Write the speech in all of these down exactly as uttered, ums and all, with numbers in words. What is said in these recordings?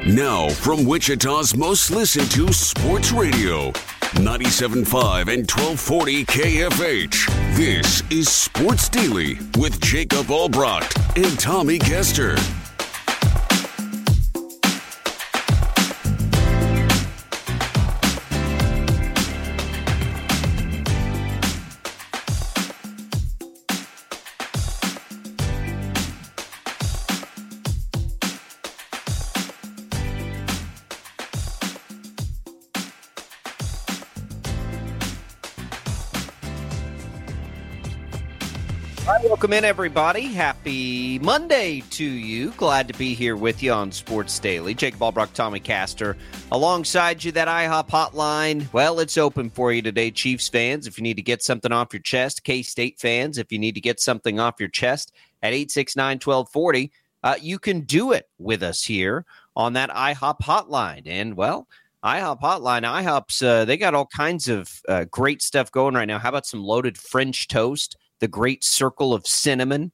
Now, from Wichita's most listened to sports radio, ninety-seven point five and twelve forty K F H. This is Sports Daily with Jacob Albrecht and Tommy Kester. Welcome in, everybody. Happy Monday to you. Glad to be here with you on Sports Daily. Jacob Albrecht, Tommy Kester. Alongside you, that IHOP hotline, well, it's open for you today, Chiefs fans. If you need to get something off your chest, K-State fans, if you need to get something off your chest at eight six nine, one two four zero, uh, you can do it with us here on that IHOP hotline. And, well, IHOP hotline, IHOP's, uh, they got all kinds of uh, great stuff going right now. How about some loaded French toast? The great circle of cinnamon.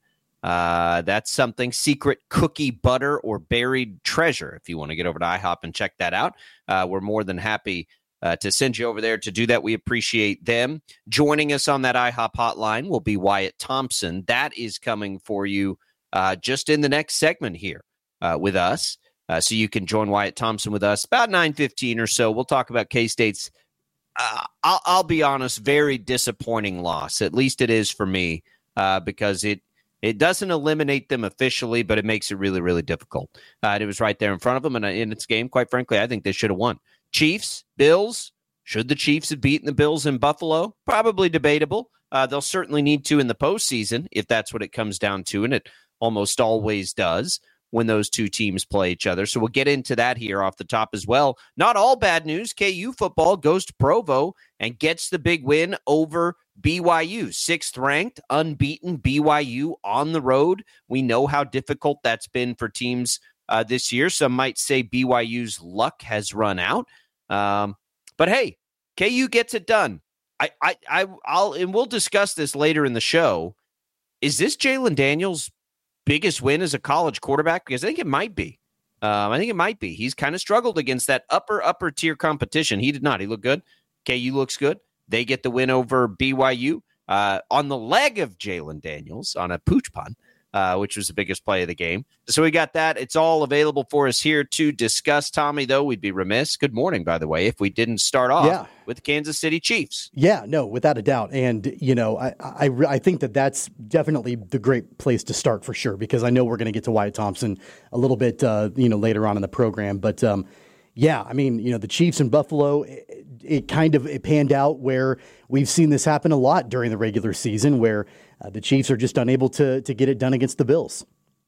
Uh, that's something. Secret cookie butter or buried treasure. If you want to get over to IHOP and check that out, uh, we're more than happy uh, to send you over there to do that. We appreciate them. Joining us on that IHOP hotline will be Wyatt Thompson. That is coming for you uh, just in the next segment here uh, with us. Uh, so you can join Wyatt Thompson with us about nine fifteen or so. We'll talk about K-State's Uh, I'll, I'll be honest, very disappointing loss. At least it is for me uh, because it it doesn't eliminate them officially, but it makes it really, really difficult. Uh, and it was right there in front of them, and in its game, quite frankly, I think they should have won. Chiefs, Bills, should the Chiefs have beaten the Bills in Buffalo? Probably debatable. Uh, they'll certainly need to in the postseason if that's what it comes down to, and it almost always does when those two teams play each other. So we'll get into that here off the top as well. Not all bad news. K U football goes to Provo and gets the big win over B Y U. Sixth ranked, unbeaten B Y U on the road. We know how difficult that's been for teams uh, this year. Some might say B Y U's luck has run out. Um, but hey, K U gets it done. I, I, I, I'll, and we'll discuss this later in the show. Is this Jalen Daniels' biggest win as a college quarterback? Because I think it might be. Um, I think it might be. He's kind of struggled against that upper, upper tier competition. He did not. He looked good. K U looks good. They get the win over B Y U uh, on the leg of Jalen Daniels on a pooch punt, uh, which was the biggest play of the game. So we got that. It's all available for us here to discuss. Tommy, though, we'd be remiss. Good morning, by the way, if we didn't start off yeah. with the Kansas City Chiefs. Yeah, no, without a doubt. And, you know, I, I, I think that that's definitely the great place to start for sure, because I know we're going to get to Wyatt Thompson a little bit, uh, you know, later on in the program. But, um, yeah, I mean, you know, the Chiefs in Buffalo, it, it kind of it panned out where we've seen this happen a lot during the regular season, where uh, the Chiefs are just unable to to get it done against the Bills.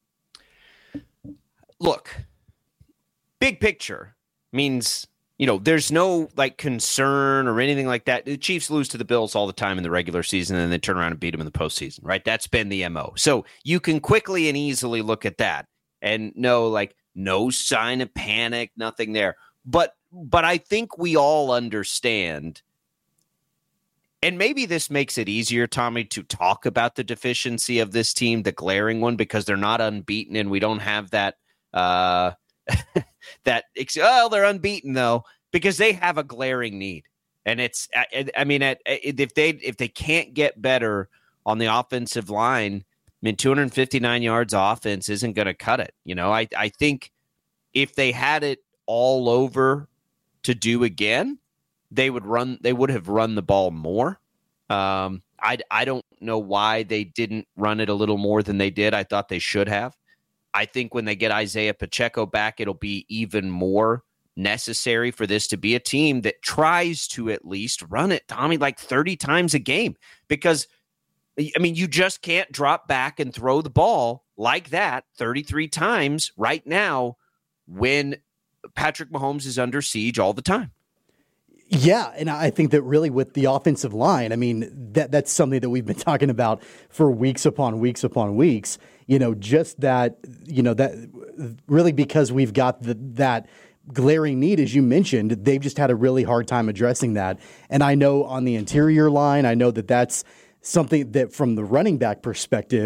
Look, big picture means, you know, there's no like concern or anything like that. The Chiefs lose to the Bills all the time in the regular season, and then they turn around and beat them in the postseason, right? That's been the M O. So you can quickly and easily look at that and know, like, no sign of panic, nothing there. But but I think we all understand, and maybe this makes it easier, Tommy, to talk about the deficiency of this team, the glaring one, because they're not unbeaten and we don't have that uh, that oh they're unbeaten though, because they have a glaring need, and it's I, I mean at, if they if they can't get better on the offensive line, I mean two hundred fifty-nine yards offense isn't going to cut it. You know, I I think if they had it all over to do again, they would run. They would have run the ball more. Um, I I don't know why they didn't run it a little more than they did. I thought they should have. I think when they get Isaiah Pacheco back, it'll be even more necessary for this to be a team that tries to at least run it, Tommy, like thirty times a game. Because, I mean, you just can't drop back and throw the ball like that thirty-three times right now when Patrick Mahomes is under siege all the time. Yeah, and I think that really with the offensive line, I mean, that that's something that we've been talking about for weeks upon weeks upon weeks. You know, just that, you know, that really because we've got the, that glaring need, as you mentioned, they've just had a really hard time addressing that. And I know on the interior line, I know that that's something that from the running back perspective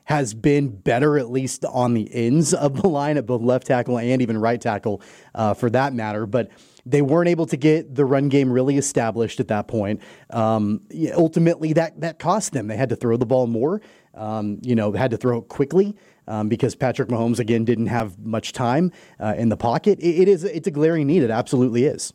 has been better, at least on the ends of the line at both left tackle and even right tackle, uh, for that matter. But they weren't able to get the run game really established at that point. Um, ultimately, that that cost them. They had to throw the ball more. Um, you know, had to throw it quickly um, because Patrick Mahomes again didn't have much time uh, in the pocket. It, it is it's a glaring need. It absolutely is.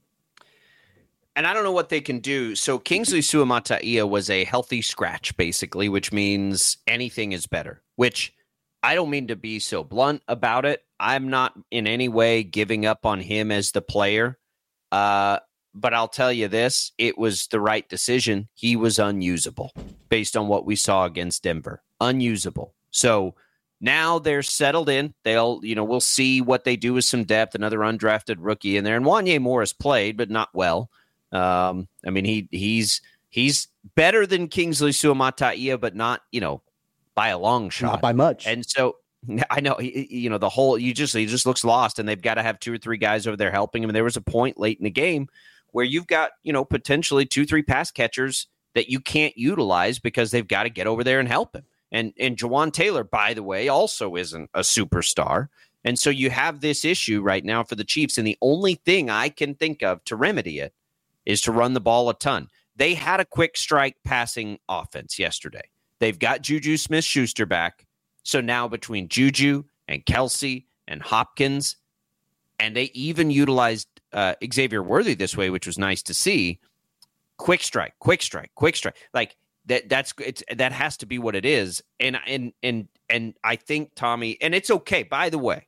And I don't know what they can do. So Kingsley Suamataia was a healthy scratch, basically, which means anything is better, which I don't mean to be so blunt about it. I'm not in any way giving up on him as the player. Uh, but I'll tell you this, it was the right decision. He was unusable based on what we saw against Denver. Unusable. So now they're settled in. They'll, you know, we'll see what they do with some depth, another undrafted rookie in there. And Wanya Morris played, but not well. Um, I mean, he he's he's better than Kingsley Suamataia, but not, you know, by a long shot. Not by much. And so I know, he, you know, the whole, you just, he just looks lost, and they've got to have two or three guys over there helping him. And there was a point late in the game where you've got, you know, potentially two, three pass catchers that you can't utilize because they've got to get over there and help him. And, and Jawan Taylor, by the way, also isn't a superstar. And so you have this issue right now for the Chiefs. And the only thing I can think of to remedy it is to run the ball a ton. They had a quick strike passing offense yesterday. They've got Juju Smith-Schuster back. So now between Juju and Kelsey and Hopkins, and they even utilized uh, Xavier Worthy this way, which was nice to see. Quick strike, quick strike, quick strike. Like that. That's it's that has to be what it is. And and and and I think, Tommy, and it's okay. By the way,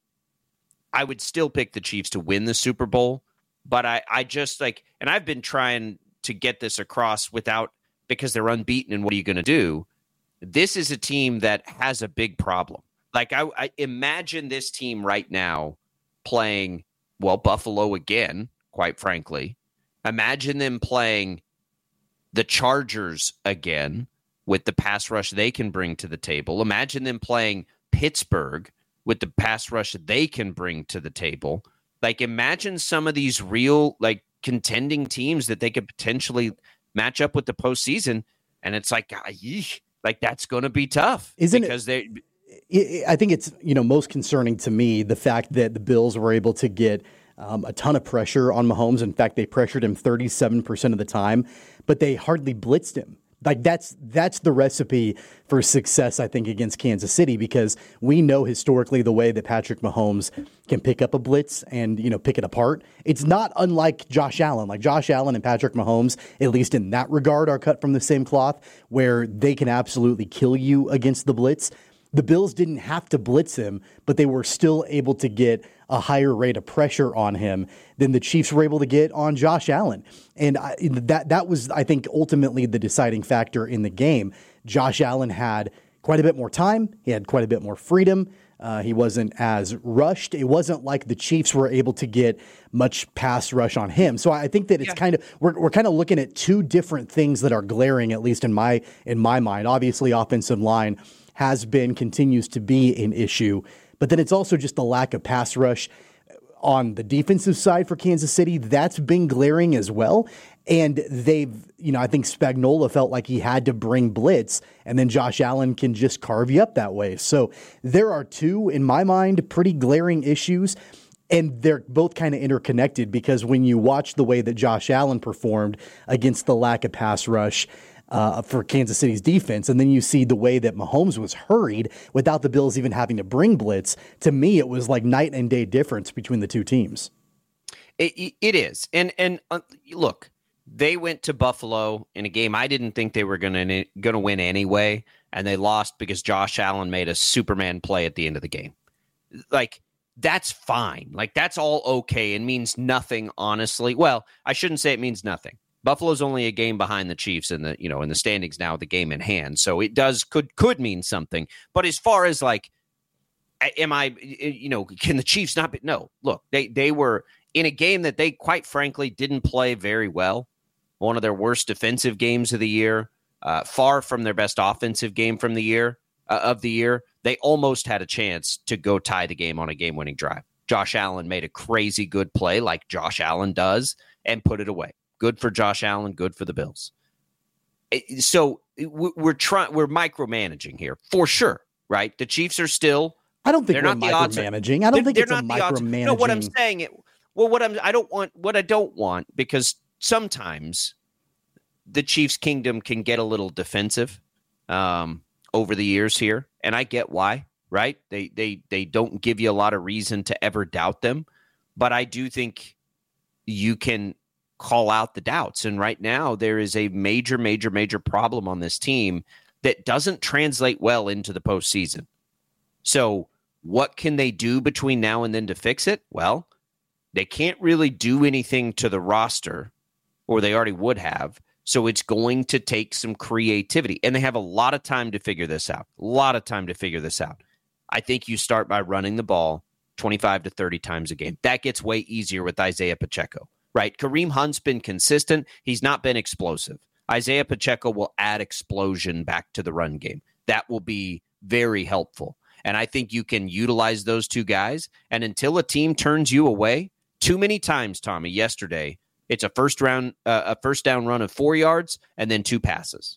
I would still pick the Chiefs to win the Super Bowl, but I I just like, and I've been trying to get this across without, because they're unbeaten. And what are you going to do? This is a team that has a big problem. Like, I, I imagine this team right now playing, well, Buffalo again, quite frankly. Imagine them playing the Chargers again with the pass rush they can bring to the table. Imagine them playing Pittsburgh with the pass rush they can bring to the table. Like, imagine some of these real, like, contending teams that they could potentially match up with the postseason. And it's like, yeesh. Like, that's going to be tough. Isn't because it? they. I think it's, you know, most concerning to me the fact that the Bills were able to get um, a ton of pressure on Mahomes. In fact, they pressured him thirty-seven percent of the time, but they hardly blitzed him. Like, that's that's the recipe for success, I think, against Kansas City, because we know historically the way that Patrick Mahomes can pick up a blitz and, you know, pick it apart. It's not unlike Josh Allen. Like, Josh Allen and Patrick Mahomes, at least in that regard, are cut from the same cloth, where they can absolutely kill you against the blitz. The Bills didn't have to blitz him, but they were still able to get a higher rate of pressure on him than the Chiefs were able to get on Josh Allen. And I, that that was, I think, ultimately the deciding factor in the game. Josh Allen had quite a bit more time. He had quite a bit more freedom. Uh, he wasn't as rushed. It wasn't like the Chiefs were able to get much pass rush on him. So I think that it's yeah. kind of, we're we're kind of looking at two different things that are glaring, at least in my in my mind. Obviously, offensive line has been, continues to be an issue. But then it's also just the lack of pass rush on the defensive side for Kansas City. That's been glaring as well. And they've, you know, I think Spagnuolo felt like he had to bring blitz, and then Josh Allen can just carve you up that way. So there are two, in my mind, pretty glaring issues. And they're both kind of interconnected, because when you watch the way that Josh Allen performed against the lack of pass rush Uh, for Kansas City's defense, and then you see the way that Mahomes was hurried without the Bills even having to bring blitz, to me it was like night and day difference between the two teams. It, it is. And and uh, look, they went to Buffalo in a game I didn't think they were going to going to win anyway, and they lost because Josh Allen made a Superman play at the end of the game. Like, that's fine. Like, that's all okay and means nothing, honestly. Well, I shouldn't say it means nothing. Buffalo's only a game behind the Chiefs in the, you know, in the standings now, the game in hand. So it does, could, could mean something. But as far as like, am I, you know, can the Chiefs not be? No, look, they, they were in a game that they quite frankly didn't play very well. One of their worst defensive games of the year, uh, far from their best offensive game from the year uh, of the year. They almost had a chance to go tie the game on a game winning drive. Josh Allen made a crazy good play like Josh Allen does and put it away. Good for Josh Allen, good for the Bills. So we're trying, we're micromanaging here for sure. right? The Chiefs are still. I don't think they're we're not the odds. micromanaging. I don't think it's a micromanaging. No, what I'm saying, it, well, what I'm, I don't want, what I don't want, because sometimes the Chiefs' kingdom can get a little defensive um, over the years here, and I get why, right? They they they don't give you a lot of reason to ever doubt them, but I do think you can call out the doubts. And right now, there is a major, major, major problem on this team that doesn't translate well into the postseason. So what can they do between now and then to fix it? Well, they can't really do anything to the roster, or they already would have. So it's going to take some creativity. And they have a lot of time to figure this out. A lot of time to figure this out. I think you start by running the ball twenty-five to thirty times a game. That gets way easier with Isaiah Pacheco, right? Kareem Hunt's been consistent. He's not been explosive. Isaiah Pacheco will add explosion back to the run game. That will be very helpful. And I think you can utilize those two guys. And until a team turns you away, too many times, Tommy, yesterday, it's a first round, uh, a first down run of four yards and then two passes.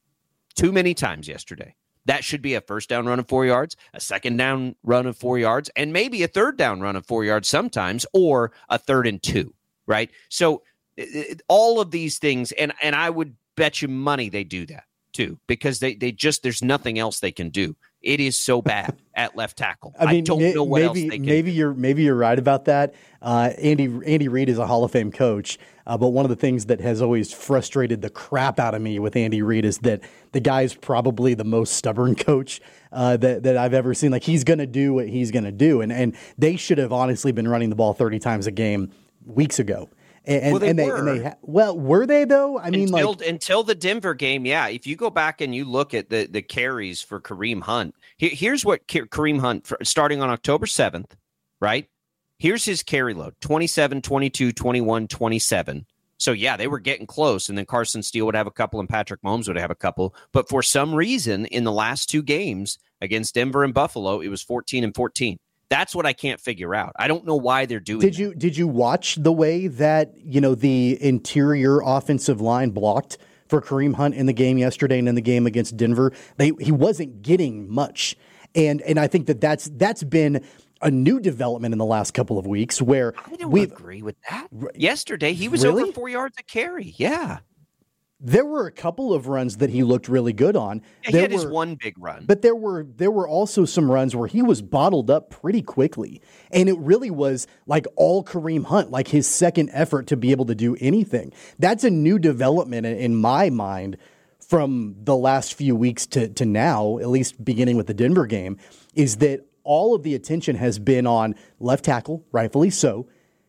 Too many times yesterday. That should be a first down run of four yards, a second down run of four yards, and maybe a third down run of four yards sometimes, or a third and two, right? So it, all of these things, and and I would bet you money they do that too, because they they just, there's nothing else they can do. It is so bad at left tackle. I, mean, I don't know what maybe, else they can maybe do. You're maybe you're right about that. Uh, Andy Andy Reid is a Hall of Fame coach, uh, but one of the things that has always frustrated the crap out of me with Andy Reid is that the guy is probably the most stubborn coach uh, that that I've ever seen. Like, he's going to do what he's going to do, and and they should have honestly been running the ball thirty times a game weeks ago. And, well, they and they, were. and they ha- well, were they though? I mean, until, like until the Denver game, yeah. If you go back and you look at the the carries for Kareem Hunt, here, here's what Kareem Hunt, for, starting on October seventh, right? Here's his carry load: twenty-seven, twenty-two, twenty-one, twenty-seven. So yeah, they were getting close, and then Carson Steele would have a couple, and Patrick Mahomes would have a couple. But for some reason, in the last two games against Denver and Buffalo, it was fourteen and fourteen. That's what I can't figure out. I don't know why they're doing Did that. you did you watch the way that, you know, the interior offensive line blocked for Kareem Hunt in the game yesterday and in the game against Denver? They he wasn't getting much. And and I think that that's that's been a new development in the last couple of weeks where I don't we agree with that. Yesterday he was Really? over four yards a carry. Yeah. There were a couple of runs that he looked really good on. Yeah, there he had were, his one big run. But there were there were also some runs where he was bottled up pretty quickly. And it really was like all Kareem Hunt, like his second effort to be able to do anything. That's a new development in, in my mind from the last few weeks to, to now, at least beginning with the Denver game, is that all of the attention has been on left tackle, rightfully so.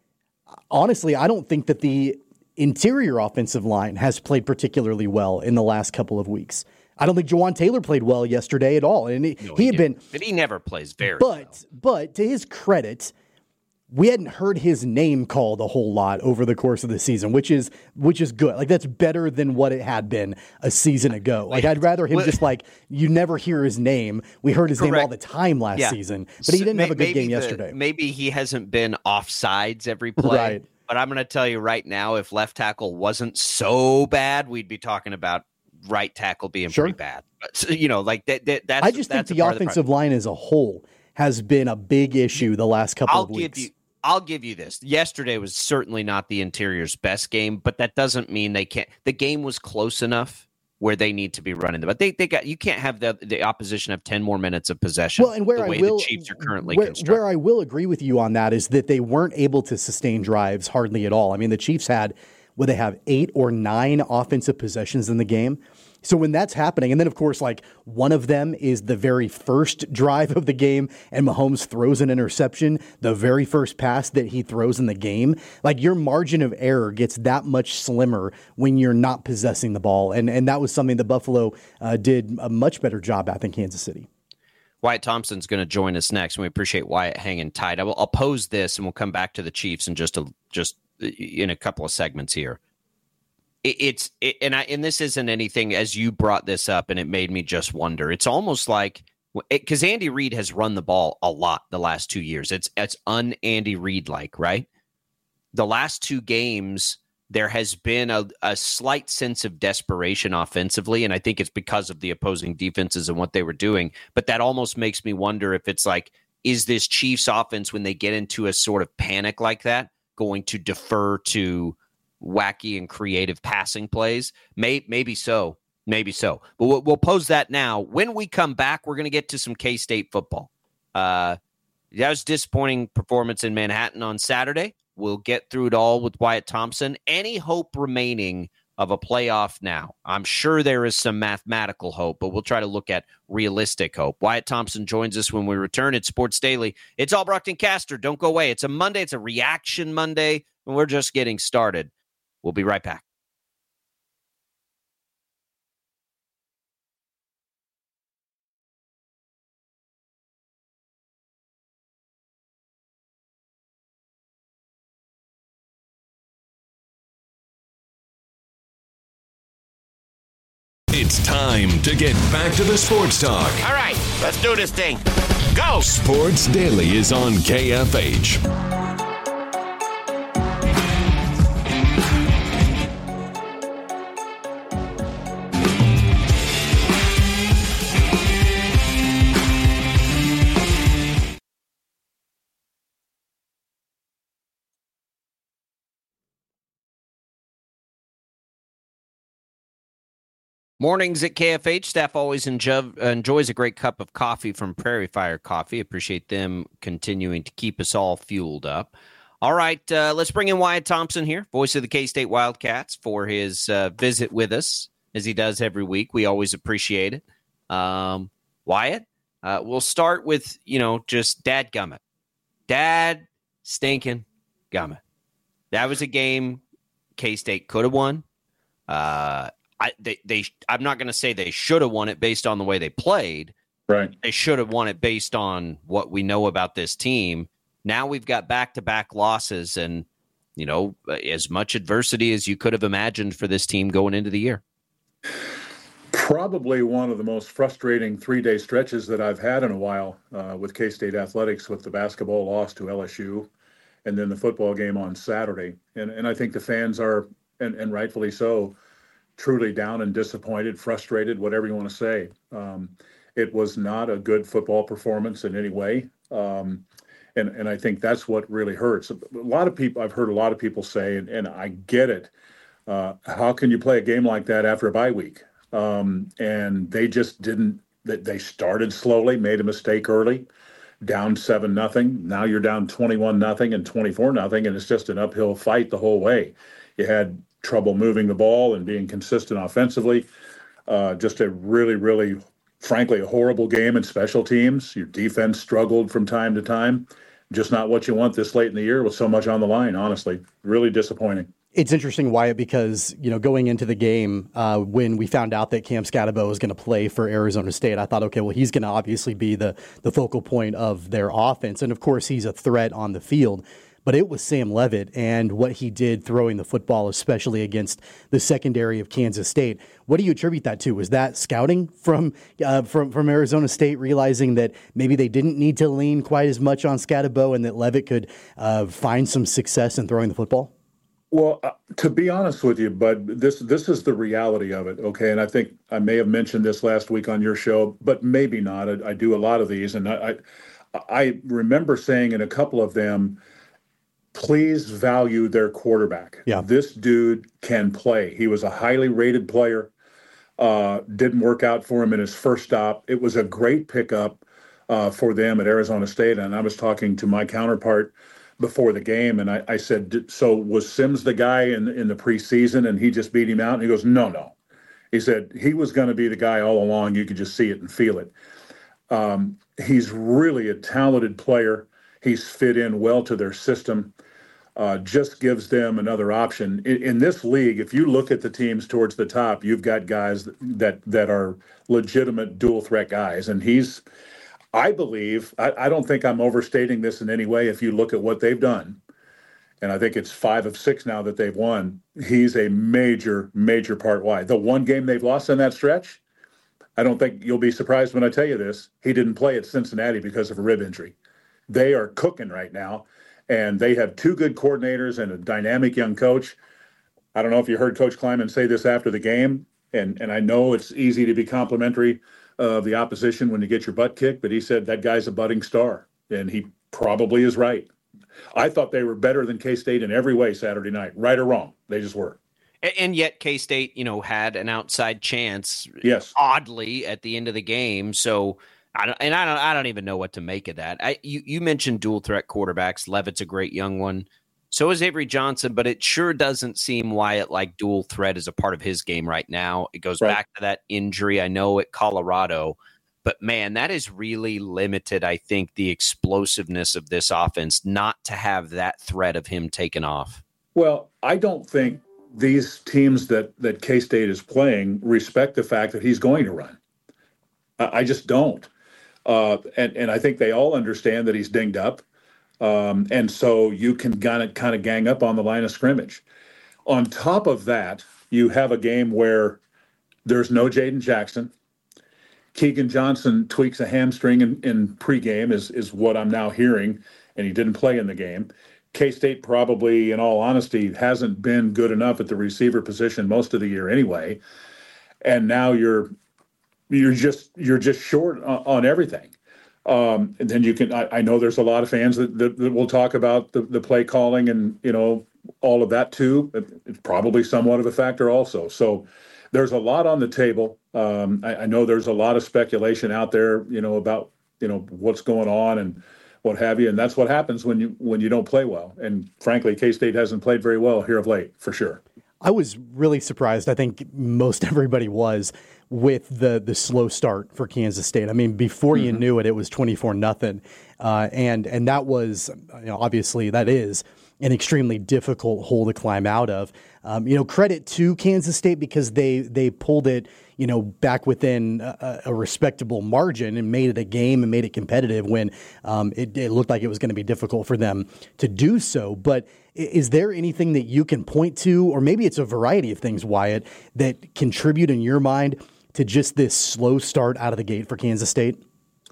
Honestly, I don't think that the interior offensive line has played particularly well in the last couple of weeks. I don't think Jawan Taylor played well yesterday at all. And he, no, he, he had didn't. been, but he never plays very but, well. But to his credit, we hadn't heard his name called a whole lot over the course of the season, which is, which is good. Like, that's better than what it had been a season ago. Like, I'd rather him just like, you never hear his name. We heard his Correct. name all the time last Yeah. season, but he didn't So, have a good game the, yesterday. Maybe he hasn't been offsides every play. Right. But I'm going to tell you right now, if left tackle wasn't so bad, we'd be talking about right tackle being Sure. pretty bad. But, you know, like that. that that's, I just that's think the a part offensive of the line as a whole has been a big issue the last couple I'll of weeks. give you. I'll give you this. Yesterday was certainly not the interior's best game, but that doesn't mean they can't. The game was close enough where they need to be running. But they, they got. You can't have the the opposition have ten more minutes of possession. Well, and where the I way will, the Chiefs are currently where, constructed. where I will agree with you on that is that they weren't able to sustain drives hardly at all. I mean, the Chiefs had, would they have eight or nine offensive possessions in the game? So when that's happening, and then of course, like one of them is the very first drive of the game, and Mahomes throws an interception, the very first pass that he throws in the game, like your margin of error gets that much slimmer when you're not possessing the ball. And and that was something that Buffalo uh, did a much better job at than Kansas City. Wyatt Thompson's going to join us next, and we appreciate Wyatt hanging tight. I will, I'll pose this, and we'll come back to the Chiefs in just a, just in a couple of segments here. It, it's it, and I and this isn't anything, as you brought this up, and it made me just wonder. It's almost like, because Andy Reid has run the ball a lot the last two years. It's it's un Andy Reid like, right? The last two games, there has been a, a slight sense of desperation offensively, and I think it's because of the opposing defenses and what they were doing. But that almost makes me wonder if it's like, is this Chiefs offense, when they get into a sort of panic like that, going to defer to wacky and creative passing plays? May, maybe so. Maybe so. But we'll, we'll pose that now. When we come back, we're going to get to some K-State football. Uh, that was a disappointing performance in Manhattan on Saturday. We'll get through it all with Wyatt Thompson. Any hope remaining of a playoff now? I'm sure there is some mathematical hope, but we'll try to look at realistic hope. Wyatt Thompson joins us when we return. It's Sports Daily. It's Albrecht and Caster. Don't go away. It's a Monday. It's a reaction Monday, and we're just getting started. We'll be right back. It's time to get back to the sports talk. All right, let's do this thing. Go! Sports Daily is on K F H. Mornings at K F H. Staff always enjo- enjoys a great cup of coffee from Prairie Fire Coffee. Appreciate them continuing to keep us all fueled up. All right, uh, let's bring in Wyatt Thompson here, voice of the K-State Wildcats, for his uh, visit with us, as he does every week. We always appreciate it. Um, Wyatt, uh, we'll start with, you know, just dad gummit. Dad stinking gummit. That was a game K-State could have won. Uh I, they, they, I'm not going to say they should have won it based on the way they played. Right. They should have won it based on what we know about this team. Now we've got back-to-back losses and, you know, as much adversity as you could have imagined for this team going into the year. Probably one of the most frustrating three-day stretches that I've had in a while uh, with K-State athletics, with the basketball loss to L S U and then the football game on Saturday. And, and I think the fans are, and, and rightfully so, truly down and disappointed, frustrated, whatever you want to say. Um, it was not a good football performance in any way. Um, and, and I think that's what really hurts. A lot of people, I've heard a lot of people say, and, and I get it, uh, how can you play a game like that after a bye week? Um, and they just didn't, they started slowly, made a mistake early, down seven nothing. Now you're down twenty-one nothing and twenty-four nothing, and it's just an uphill fight the whole way. You had trouble moving the ball and being consistent offensively. Uh, just a really, really, frankly, a horrible game in special teams. Your defense struggled from time to time. Just not what you want this late in the year with so much on the line, honestly. Really disappointing. It's interesting, Wyatt, because, you know, going into the game, uh, when we found out that Cam Scatabo was going to play for Arizona State, I thought, okay, well, he's going to obviously be the, the focal point of their offense. And, of course, he's a threat on the field. But it was Sam Leavitt and what he did throwing the football, especially against the secondary of Kansas State. What do you attribute that to? Was that scouting from uh, from from Arizona State, realizing that maybe they didn't need to lean quite as much on Scatabo and that Leavitt could uh, find some success in throwing the football? Well, uh, to be honest with you, Bud, this this is the reality of it, okay? And I think I may have mentioned this last week on your show, but maybe not. I, I do a lot of these, and I, I I remember saying in a couple of them, please value their quarterback. Yeah. This dude can play. He was a highly rated player. Uh, didn't work out for him in his first stop. It was a great pickup uh, for them at Arizona State. And I was talking to my counterpart before the game, and I, I said, so was Sims the guy in, in the preseason and he just beat him out? And he goes, no, no. He said he was going to be the guy all along. You could just see it and feel it. Um, he's really a talented player. He's fit in well to their system. Uh, just gives them another option. In, in this league, if you look at the teams towards the top, you've got guys that that are legitimate dual threat guys. And he's, I believe, I, I don't think I'm overstating this in any way if you look at what they've done. And I think it's five of six now that they've won. He's a major, major part why. The one game they've lost in that stretch, I don't think you'll be surprised when I tell you this, he didn't play at Cincinnati because of a rib injury. They are cooking right now. And they have two good coordinators and a dynamic young coach. I don't know if you heard Coach Kleiman say this after the game, and, and I know it's easy to be complimentary of the opposition when you get your butt kicked, but he said that guy's a budding star, and he probably is right. I thought they were better than K-State in every way Saturday night, right or wrong. They just were. And yet K-State, you know, had an outside chance, yes, oddly at the end of the game. So, I don't, and I don't, I don't even know what to make of that. I, you, you mentioned dual threat quarterbacks. Levitt's a great young one. So is Avery Johnson, but it sure doesn't seem Wyatt like dual threat is a part of his game right now. It goes right. back to that injury I know at Colorado. But, man, that is really limited, I think, the explosiveness of this offense not to have that threat of him taken off. Well, I don't think these teams that, that K-State is playing respect the fact that he's going to run. I, I just don't. Uh, and, and I think they all understand that he's dinged up. Um, and so you can kind of kind of gang up on the line of scrimmage. On top of that, you have a game where there's no Jaden Jackson. Keegan Johnson tweaks a hamstring in, in pregame is, is what I'm now hearing, and he didn't play in the game. K-State probably, in all honesty, hasn't been good enough at the receiver position most of the year anyway. And now you're you're just you're just short on, on everything. Um, and then you can, I, I know there's a lot of fans that, that, that will talk about the, the play calling and, you know, all of that too. It's probably somewhat of a factor also. So there's a lot on the table. Um, I, I know there's a lot of speculation out there, you know, about, you know, what's going on and what have you. And that's what happens when you, when you don't play well. And frankly, K-State hasn't played very well here of late, for sure. I was really surprised. I think most everybody was with the the slow start for Kansas State. I mean, before mm-hmm. you knew it, it was twenty-four nothing, uh, and and that was, you know, obviously that is an extremely difficult hole to climb out of. Um, you know, credit to Kansas State because they they pulled it, you know, back within a, a respectable margin and made it a game and made it competitive when um, it, it looked like it was going to be difficult for them to do so. But is there anything that you can point to, or maybe it's a variety of things, Wyatt, that contribute in your mind to just this slow start out of the gate for Kansas State?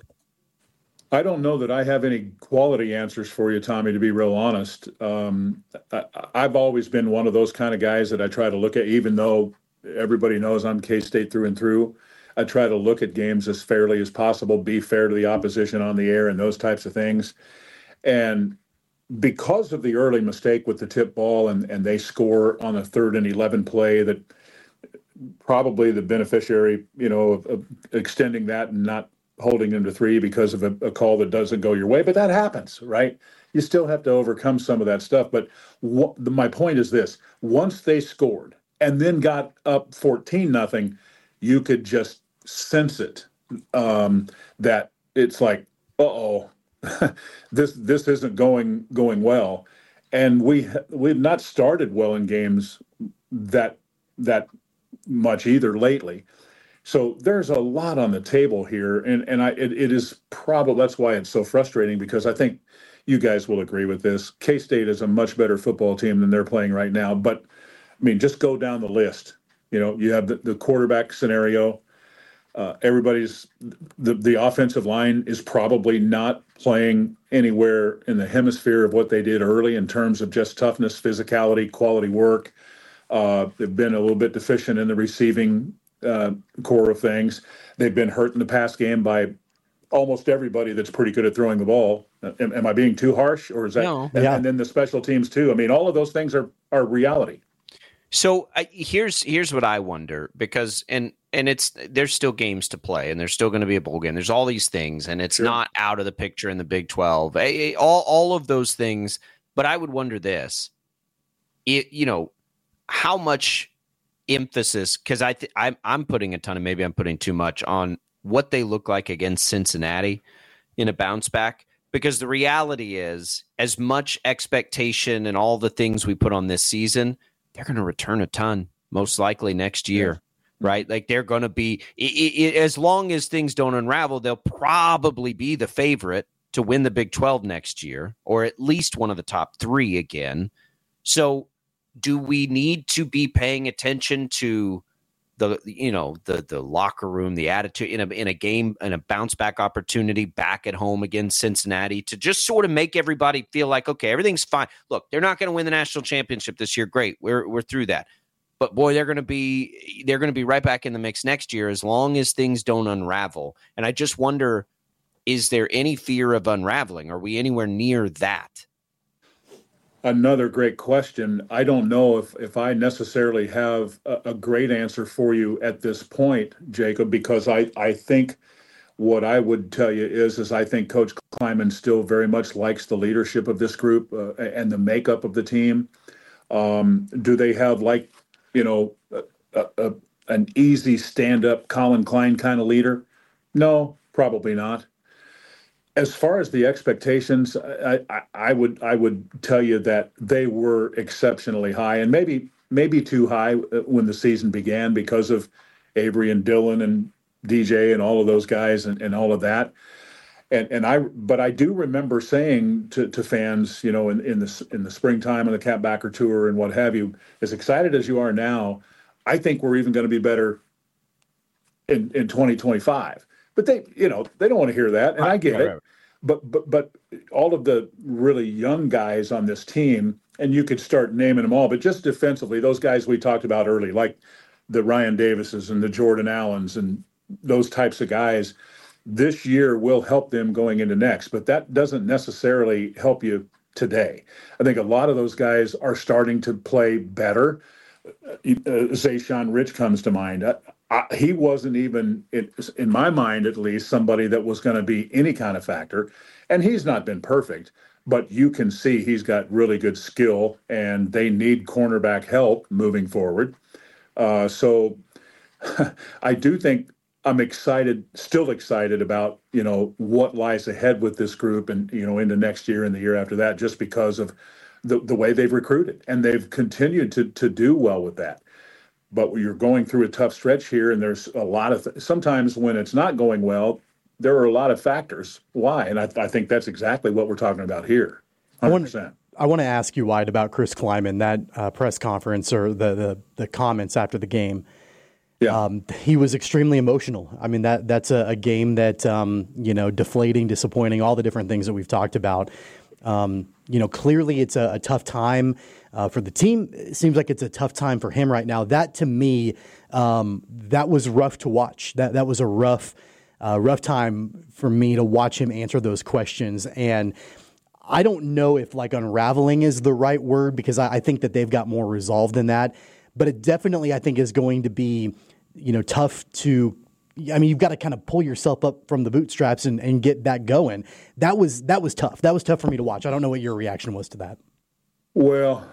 I don't know that I have any quality answers for you, Tommy, to be real honest. Um, I, I've always been one of those kind of guys that I try to look at, even though everybody knows I'm K-State through and through. I try to look at games as fairly as possible, be fair to the opposition on the air and those types of things. And because of the early mistake with the tip ball and, and they score on a third and eleven play that probably the beneficiary, you know, of, of extending that and not holding them to three because of a, a call that doesn't go your way. But that happens, right? You still have to overcome some of that stuff. But wh- the, my point is this. Once they scored and then got up fourteen nothing, you could just sense it, um, that it's like, uh-oh, this this isn't going going well. And we, we've not started well in games that that much either lately. So there's a lot on the table here, and and I it, it is probably that's why it's so frustrating, because I think you guys will agree with this. K-State is a much better football team than they're playing right now. But I mean, just go down the list. You know, you have the, the quarterback scenario. Uh, everybody's the the offensive line is probably not playing anywhere in the hemisphere of what they did early in terms of just toughness, physicality, quality work. Uh, they've been a little bit deficient in the receiving uh, core of things. They've been hurt in the pass game by almost everybody that's pretty good at throwing the ball. Am, am I being too harsh, or is that? No. And, yeah. and then the special teams too. I mean, all of those things are are reality. So uh, here's here's what I wonder, because and and it's there's still games to play, and there's still going to be a bowl game. There's all these things, and it's Sure. not out of the picture in the Big twelve. A- a- all all of those things, but I would wonder this: it, you know, how much emphasis? Because I th- I'm I'm putting a ton of maybe I'm putting too much on what they look like against Cincinnati in a bounce back. Because the reality is, as much expectation and all the things we put on this season, they're going to return a ton, most likely next year, yeah. right? Like they're going to be, it, it, as long as things don't unravel, they'll probably be the favorite to win the Big twelve next year, or at least one of the top three again. So do we need to be paying attention to the you know the the locker room, the attitude in a in a game, in a bounce back opportunity back at home against Cincinnati to just sort of make everybody feel like, okay, everything's fine. Look, they're not going to win the national championship this year. Great, we're we're through that. But boy, they're going to be they're going to be right back in the mix next year as long as things don't unravel. And I just wonder, is there any fear of unraveling? Are we anywhere near that? Another great question. I don't know if, if I necessarily have a, a great answer for you at this point, Jacob, because I, I think what I would tell you is, is I think Coach Kleiman still very much likes the leadership of this group uh, and the makeup of the team. Um, do they have, like, you know, a, a, an easy stand-up Colin Klein kind of leader? No, probably not. As far as the expectations, I, I, I would I would tell you that they were exceptionally high, and maybe maybe too high when the season began because of Avery and Dylan and D J and all of those guys and, and all of that. And and I but I do remember saying to, to fans, you know, in, in the in the springtime on the Cat Backer Tour and what have you, as excited as you are now, I think we're even going to be better in, in twenty twenty-five. But they, you know, they don't want to hear that, and I get right, it. Right. But but but all of the really young guys on this team, and you could start naming them all, but just defensively, those guys we talked about early, like the Ryan Davises and the Jordan Allens and those types of guys, this year will help them going into next. But that doesn't necessarily help you today. I think a lot of those guys are starting to play better. Uh, Zayshawn Rich comes to mind. I, I, he wasn't even, in, in my mind at least, somebody that was going to be any kind of factor. And he's not been perfect, but you can see he's got really good skill, and they need cornerback help moving forward. Uh, so I do think I'm excited, still excited about, you know, what lies ahead with this group and, you know, into next year and the year after that, just because of the, the way they've recruited. And they've continued to to do well with that. But you're going through a tough stretch here, and there's a lot of th- sometimes when it's not going well, there are a lot of factors why, and I, I think that's exactly what we're talking about here. one hundred percent. I want to ask you, Wyatt, about Chris Kleiman, that uh, press conference or the, the the comments after the game. Yeah, um, he was extremely emotional. I mean, that that's a, a game that um, you know, deflating, disappointing, all the different things that we've talked about. Um, you know, clearly it's a, a tough time uh, for the team. It seems like it's a tough time for him right now. That, to me, um, that was rough to watch. That that was a rough, uh, rough time for me to watch him answer those questions. And I don't know if like unraveling is the right word, because I, I think that they've got more resolve than that. But it definitely, I think, is going to be, you know, tough to. I mean, you've got to kind of pull yourself up from the bootstraps and, and get that going. That was that was tough. That was tough for me to watch. I don't know what your reaction was to that. Well,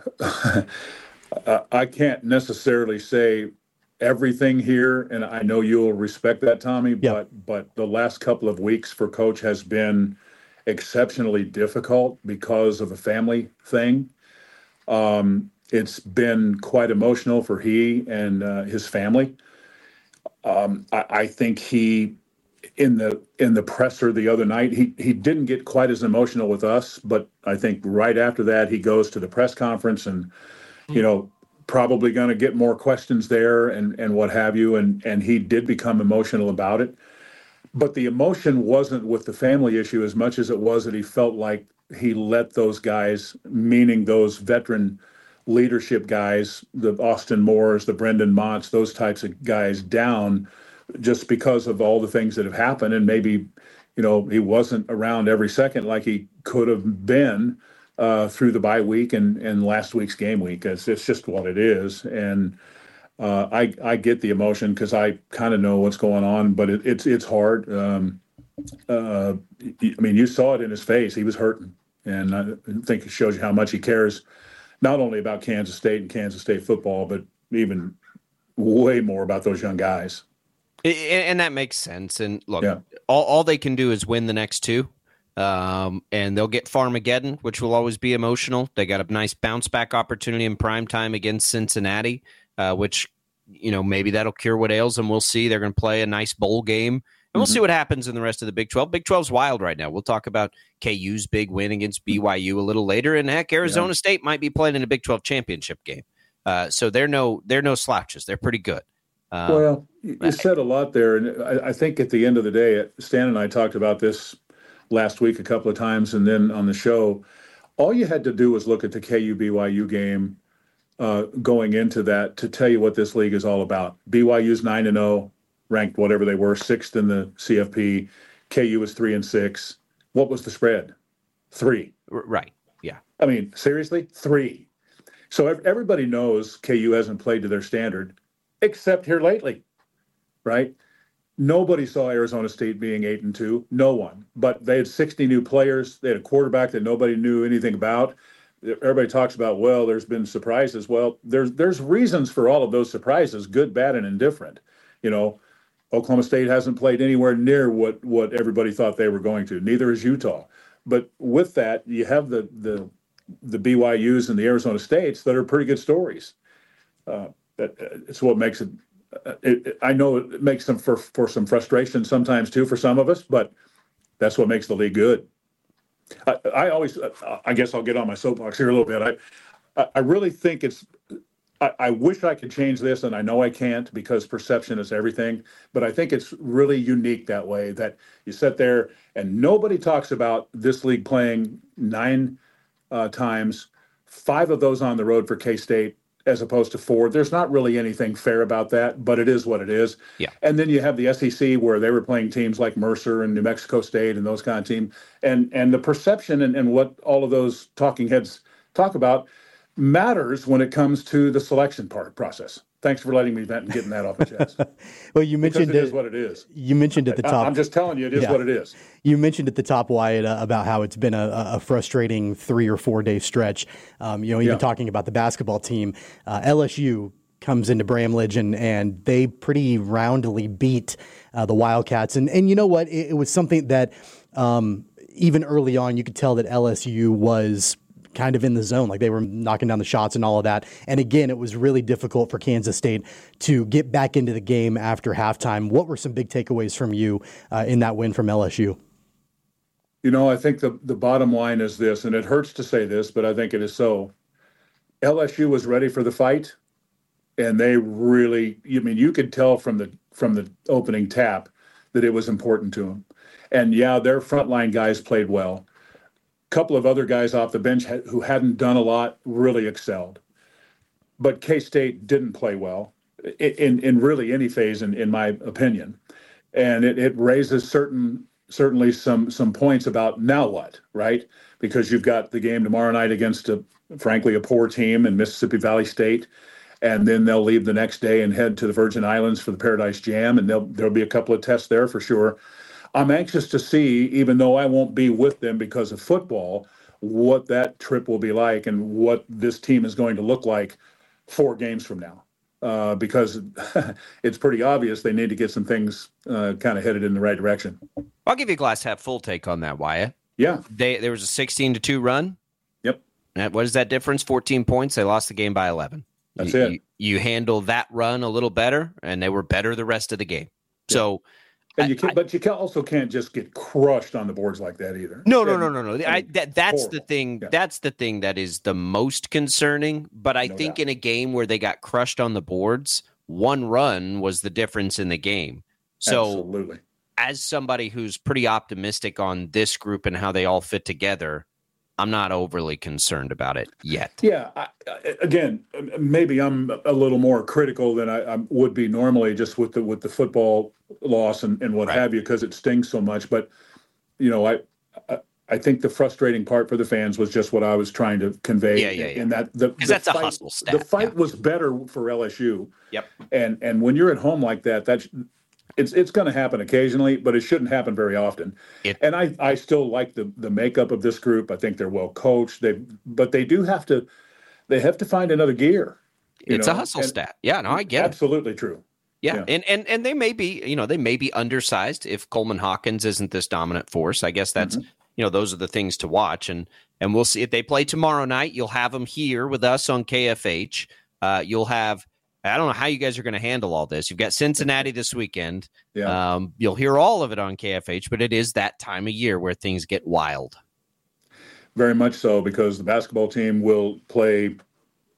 I can't necessarily say everything here, and I know you'll respect that, Tommy, yeah. but but the last couple of weeks for Coach has been exceptionally difficult because of a family thing. Um, it's been quite emotional for he and uh, his family. Um, I, I think he, in the in the presser the other night, he he didn't get quite as emotional with us, but I think right after that he goes to the press conference and, you know, probably going to get more questions there and and what have you, and and he did become emotional about it. But the emotion wasn't with the family issue as much as it was that he felt like he let those guys, meaning those veteran leadership guys, the Austin Moores, the Brendan Motts, those types of guys down just because of all the things that have happened. And maybe, you know, he wasn't around every second like he could have been uh, through the bye week and, and last week's game week. It's, it's just what it is. And uh, I, I get the emotion because I kind of know what's going on, but it, it's, it's hard. Um, uh, I mean, you saw it in his face. He was hurting. And I think it shows you how much he cares, not only about Kansas State and Kansas State football, but even way more about those young guys. And that makes sense. And look, yeah. all, all they can do is win the next two. Um, and they'll get Farmageddon, which will always be emotional. They got a nice bounce back opportunity in prime time against Cincinnati, uh, which, you know, maybe that'll cure what ails them. We'll see. They're going to play a nice bowl game. And we'll mm-hmm. see what happens in the rest of the Big twelve. Big twelve's wild right now. We'll talk about K U's big win against B Y U a little later. And heck, Arizona yeah. State might be playing in a Big twelve championship game. Uh, so they're no they're no slouches. They're pretty good. Uh, well, you said a lot there, and I, I think at the end of the day, Stan and I talked about this last week a couple of times, and then on the show, all you had to do was look at the K U B Y U game uh, going into that to tell you what this league is all about. B Y U's nine and zero, ranked whatever they were, sixth in the C F P. K U was three and six. What was the spread? Three. Right. Yeah. I mean, seriously, three. So everybody knows K U hasn't played to their standard, except here lately, right? Nobody saw Arizona State being eight and two. No one. But they had sixty new players. They had a quarterback that nobody knew anything about. Everybody talks about, well, there's been surprises. Well, there's there's reasons for all of those surprises, good, bad, and indifferent. You know, Oklahoma State hasn't played anywhere near what what everybody thought they were going to. Neither is Utah. But with that, you have the the the B Y Us and the Arizona States that are pretty good stories. Uh, that, it's what makes it. It, it, I know it makes them for, for some frustration sometimes too for some of us, but that's what makes the league good. I, I always, I guess I'll get on my soapbox here a little bit. I, I really think it's. I, I wish I could change this, and I know I can't because perception is everything. But I think it's really unique that way that you sit there and nobody talks about this league playing nine uh, times, five of those on the road for K-State, as opposed to four. There's not really anything fair about that, but it is what it is. Yeah. And then you have the S E C where they were playing teams like Mercer and New Mexico State and those kind of teams. And and the perception and, and what all of those talking heads talk about matters when it comes to the selection part process. Thanks for letting me vent and getting that off my chest. Well, you mentioned because it it is what it is. You mentioned at the top. I'm just telling you, it is yeah. what it is. You mentioned at the top, Wyatt, uh, about how it's been a, a frustrating three or four day stretch. Um, you know, even yeah. talking about the basketball team, uh, L S U comes into Bramlage and and they pretty roundly beat uh, the Wildcats. And and you know what? It, it was something that um, even early on you could tell that L S U was kind of in the zone, like they were knocking down the shots and all of that. And again, it was really difficult for Kansas State to get back into the game after halftime. What were some big takeaways from you uh, in that win from L S U? You know, I think the, the bottom line is this, and it hurts to say this, but I think it is so. L S U was ready for the fight, and they really, I mean, you could tell from the from the opening tap that it was important to them. And yeah, their frontline guys played well. Couple of other guys off the bench who hadn't done a lot really excelled. But K-State didn't play well in, in really any phase, in, in my opinion. And it, it raises certain certainly some some points about now what, right? Because you've got the game tomorrow night against, a, frankly, a poor team in Mississippi Valley State. And then they'll leave the next day and head to the Virgin Islands for the Paradise Jam. And there'll, there'll be a couple of tests there for sure. I'm anxious to see, even though I won't be with them because of football, what that trip will be like and what this team is going to look like four games from now. Uh, because it's pretty obvious they need to get some things uh, kind of headed in the right direction. I'll give you a glass half full take on that, Wyatt. Yeah. They, there was a sixteen to two run. Yep. And what is that difference? fourteen points. They lost the game by eleven. That's you, it. You, you handle that run a little better, and they were better the rest of the game. Yeah. So, and you can, I, but you can also can't just get crushed on the boards like that either. No, and, no, no, no, no. I, I that, that's horrible. the thing. Yeah. That's the thing that is the most concerning. But I No think doubt. in a game where they got crushed on the boards, one run was the difference in the game. So, Absolutely. as somebody who's pretty optimistic on this group and how they all fit together, I'm not overly concerned about it yet. Yeah. I, I, again, maybe I'm a little more critical than I, I would be normally, just with the with the football loss and, and what Right. have you, because it stings so much. But you know, I, I I think the frustrating part for the fans was just what I was trying to convey. Yeah, yeah, yeah. In that the, Because the that's a fight, hustle stat. The fight Yeah. was better for L S U. Yep. And and when you're at home like that, that's it's it's going to happen occasionally, but it shouldn't happen very often. It- and I, I still like the the makeup of this group. I think they're well coached. They but they do have to they have to find another gear. you It's know? a hustle And stat. Yeah, no, I get it. Absolutely true. Yeah. Yeah. And, and and they may be, you know, they may be undersized if Coleman Hawkins isn't this dominant force. I guess that's, Mm-hmm. you know, those are the things to watch. And and we'll see if they play tomorrow night. You'll have them here with us on K F H. Uh, you'll have, I don't know how you guys are going to handle all this. You've got Cincinnati this weekend. Yeah. Um, you'll hear all of it on K F H, but it is that time of year where things get wild. Very much so, because the basketball team will play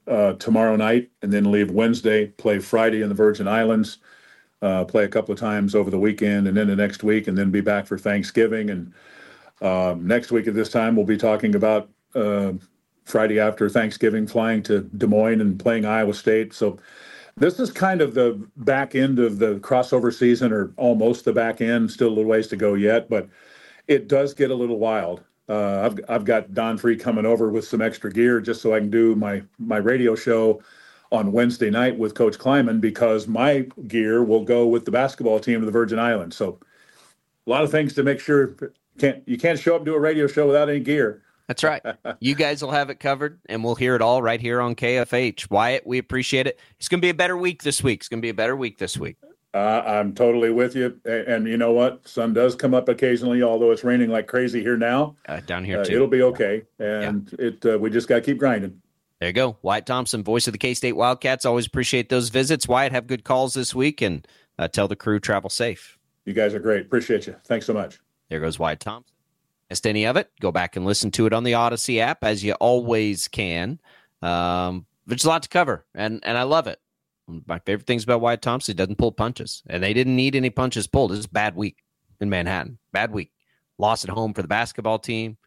uh, tomorrow night, and then leave Wednesday, play Friday in the Virgin Islands, uh, play a couple of times over the weekend, and then the next week, and then be back for Thanksgiving. And uh, next week at this time, we'll be talking about uh, Friday after Thanksgiving, flying to Des Moines and playing Iowa State. So this is kind of the back end of the crossover season, or almost the back end. Still a little ways to go yet, but it does get a little wild. Uh, I've I've got Don Free coming over with some extra gear just so I can do my my radio show on Wednesday night with Coach Kleiman, because my gear will go with the basketball team to the Virgin Islands. So a lot of things to make sure. Can't you can't show up and do a radio show without any gear. That's right. You guys will have it covered, and we'll hear it all right here on K F H. Wyatt, we appreciate it. It's going to be a better week this week. It's going to be a better week this week. Uh, I'm totally with you. And, and you know what? Sun does come up occasionally, although it's raining like crazy here now. Uh, down here, uh, too. It'll be okay. And yeah. it uh, we just got to keep grinding. There you go. Wyatt Thompson, voice of the K-State Wildcats. Always appreciate those visits. Wyatt, have good calls this week, and uh, tell the crew travel safe. You guys are great. Appreciate you. Thanks so much. There goes Wyatt Thompson. Missed any of it, go back and listen to it on the Odyssey app, as you always can. Um, there's a lot to cover, and and I love it. My favorite things about Wyatt Thompson, he doesn't pull punches, and they didn't need any punches pulled. This is a bad week in Manhattan. Bad week. Loss at home for the basketball team.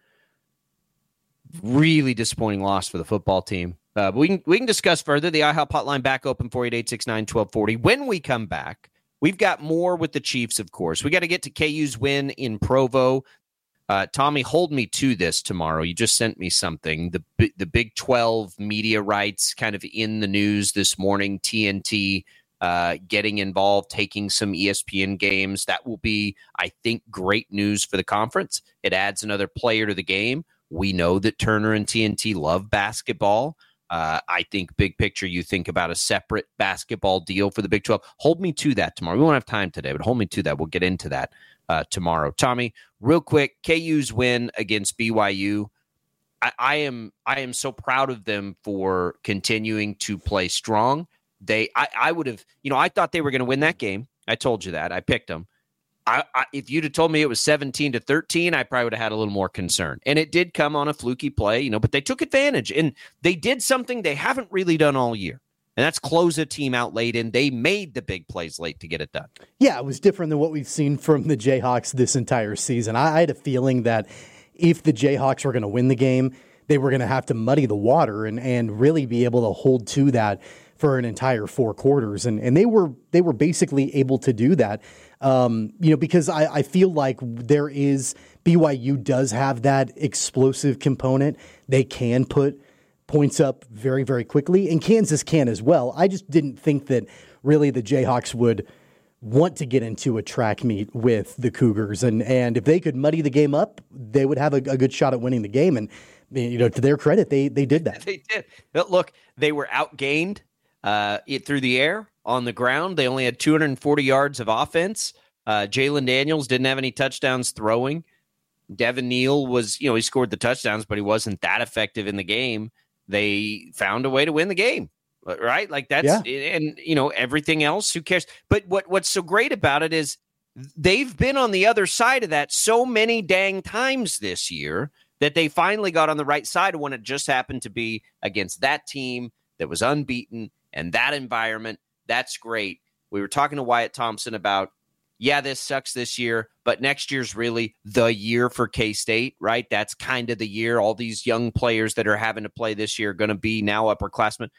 Really disappointing loss for the football team. Uh, but we can we can discuss further. The IHOP hotline back open, four eight eight, six nine, one two four zero. When we come back, we've got more with the Chiefs, of course. We got to get to K U's win in Provo. Uh, Tommy, hold me to this tomorrow. You just sent me something. The the Big twelve media rights kind of in the news this morning. T N T uh, getting involved, taking some E S P N games. That will be, I think, great news for the conference. It adds another player to the game. We know that Turner and T N T love basketball. Uh, I think big picture, you think about a separate basketball deal for the Big twelve. Hold me to that tomorrow. We won't have time today, but hold me to that. We'll get into that uh, tomorrow. Tommy, real quick, K U's win against B Y U. I, I am I am so proud of them for continuing to play strong. They, I, I would have, you know, I thought they were going to win that game. I told you that. I picked them. I, I, if you'd have told me it was seventeen to thirteen, I probably would have had a little more concern. And it did come on a fluky play, you know, but they took advantage, and they did something they haven't really done all year. And that's close a team out late, and they made the big plays late to get it done. Yeah, it was different than what we've seen from the Jayhawks this entire season. I, I had a feeling that if the Jayhawks were going to win the game, they were going to have to muddy the water and, and really be able to hold to that for an entire four quarters. And and they were they were basically able to do that. Um, you know, because I, I feel like there is, B Y U does have that explosive component. They can put points up very, very quickly, and Kansas can as well. I just didn't think that really the Jayhawks would want to get into a track meet with the Cougars. And, and if they could muddy the game up, they would have a, a good shot at winning the game. And, you know, to their credit, they they did that. They did. But look, they were outgained uh, it through the air. On the ground, they only had two hundred forty yards of offense. Uh, Jalen Daniels didn't have any touchdowns throwing. Devin Neal was, you know, he scored the touchdowns, but he wasn't that effective in the game. They found a way to win the game, right? Like that's, yeah. And, you know, everything else, who cares? But what what's so great about it is they've been on the other side of that so many dang times this year that they finally got on the right side of when it just happened to be against that team that was unbeaten and that environment. That's great. We were talking to Wyatt Thompson about, yeah, this sucks this year, but next year's really the year for K-State, right? That's kind of the year. All these young players that are having to play this year are going to be now upperclassmen.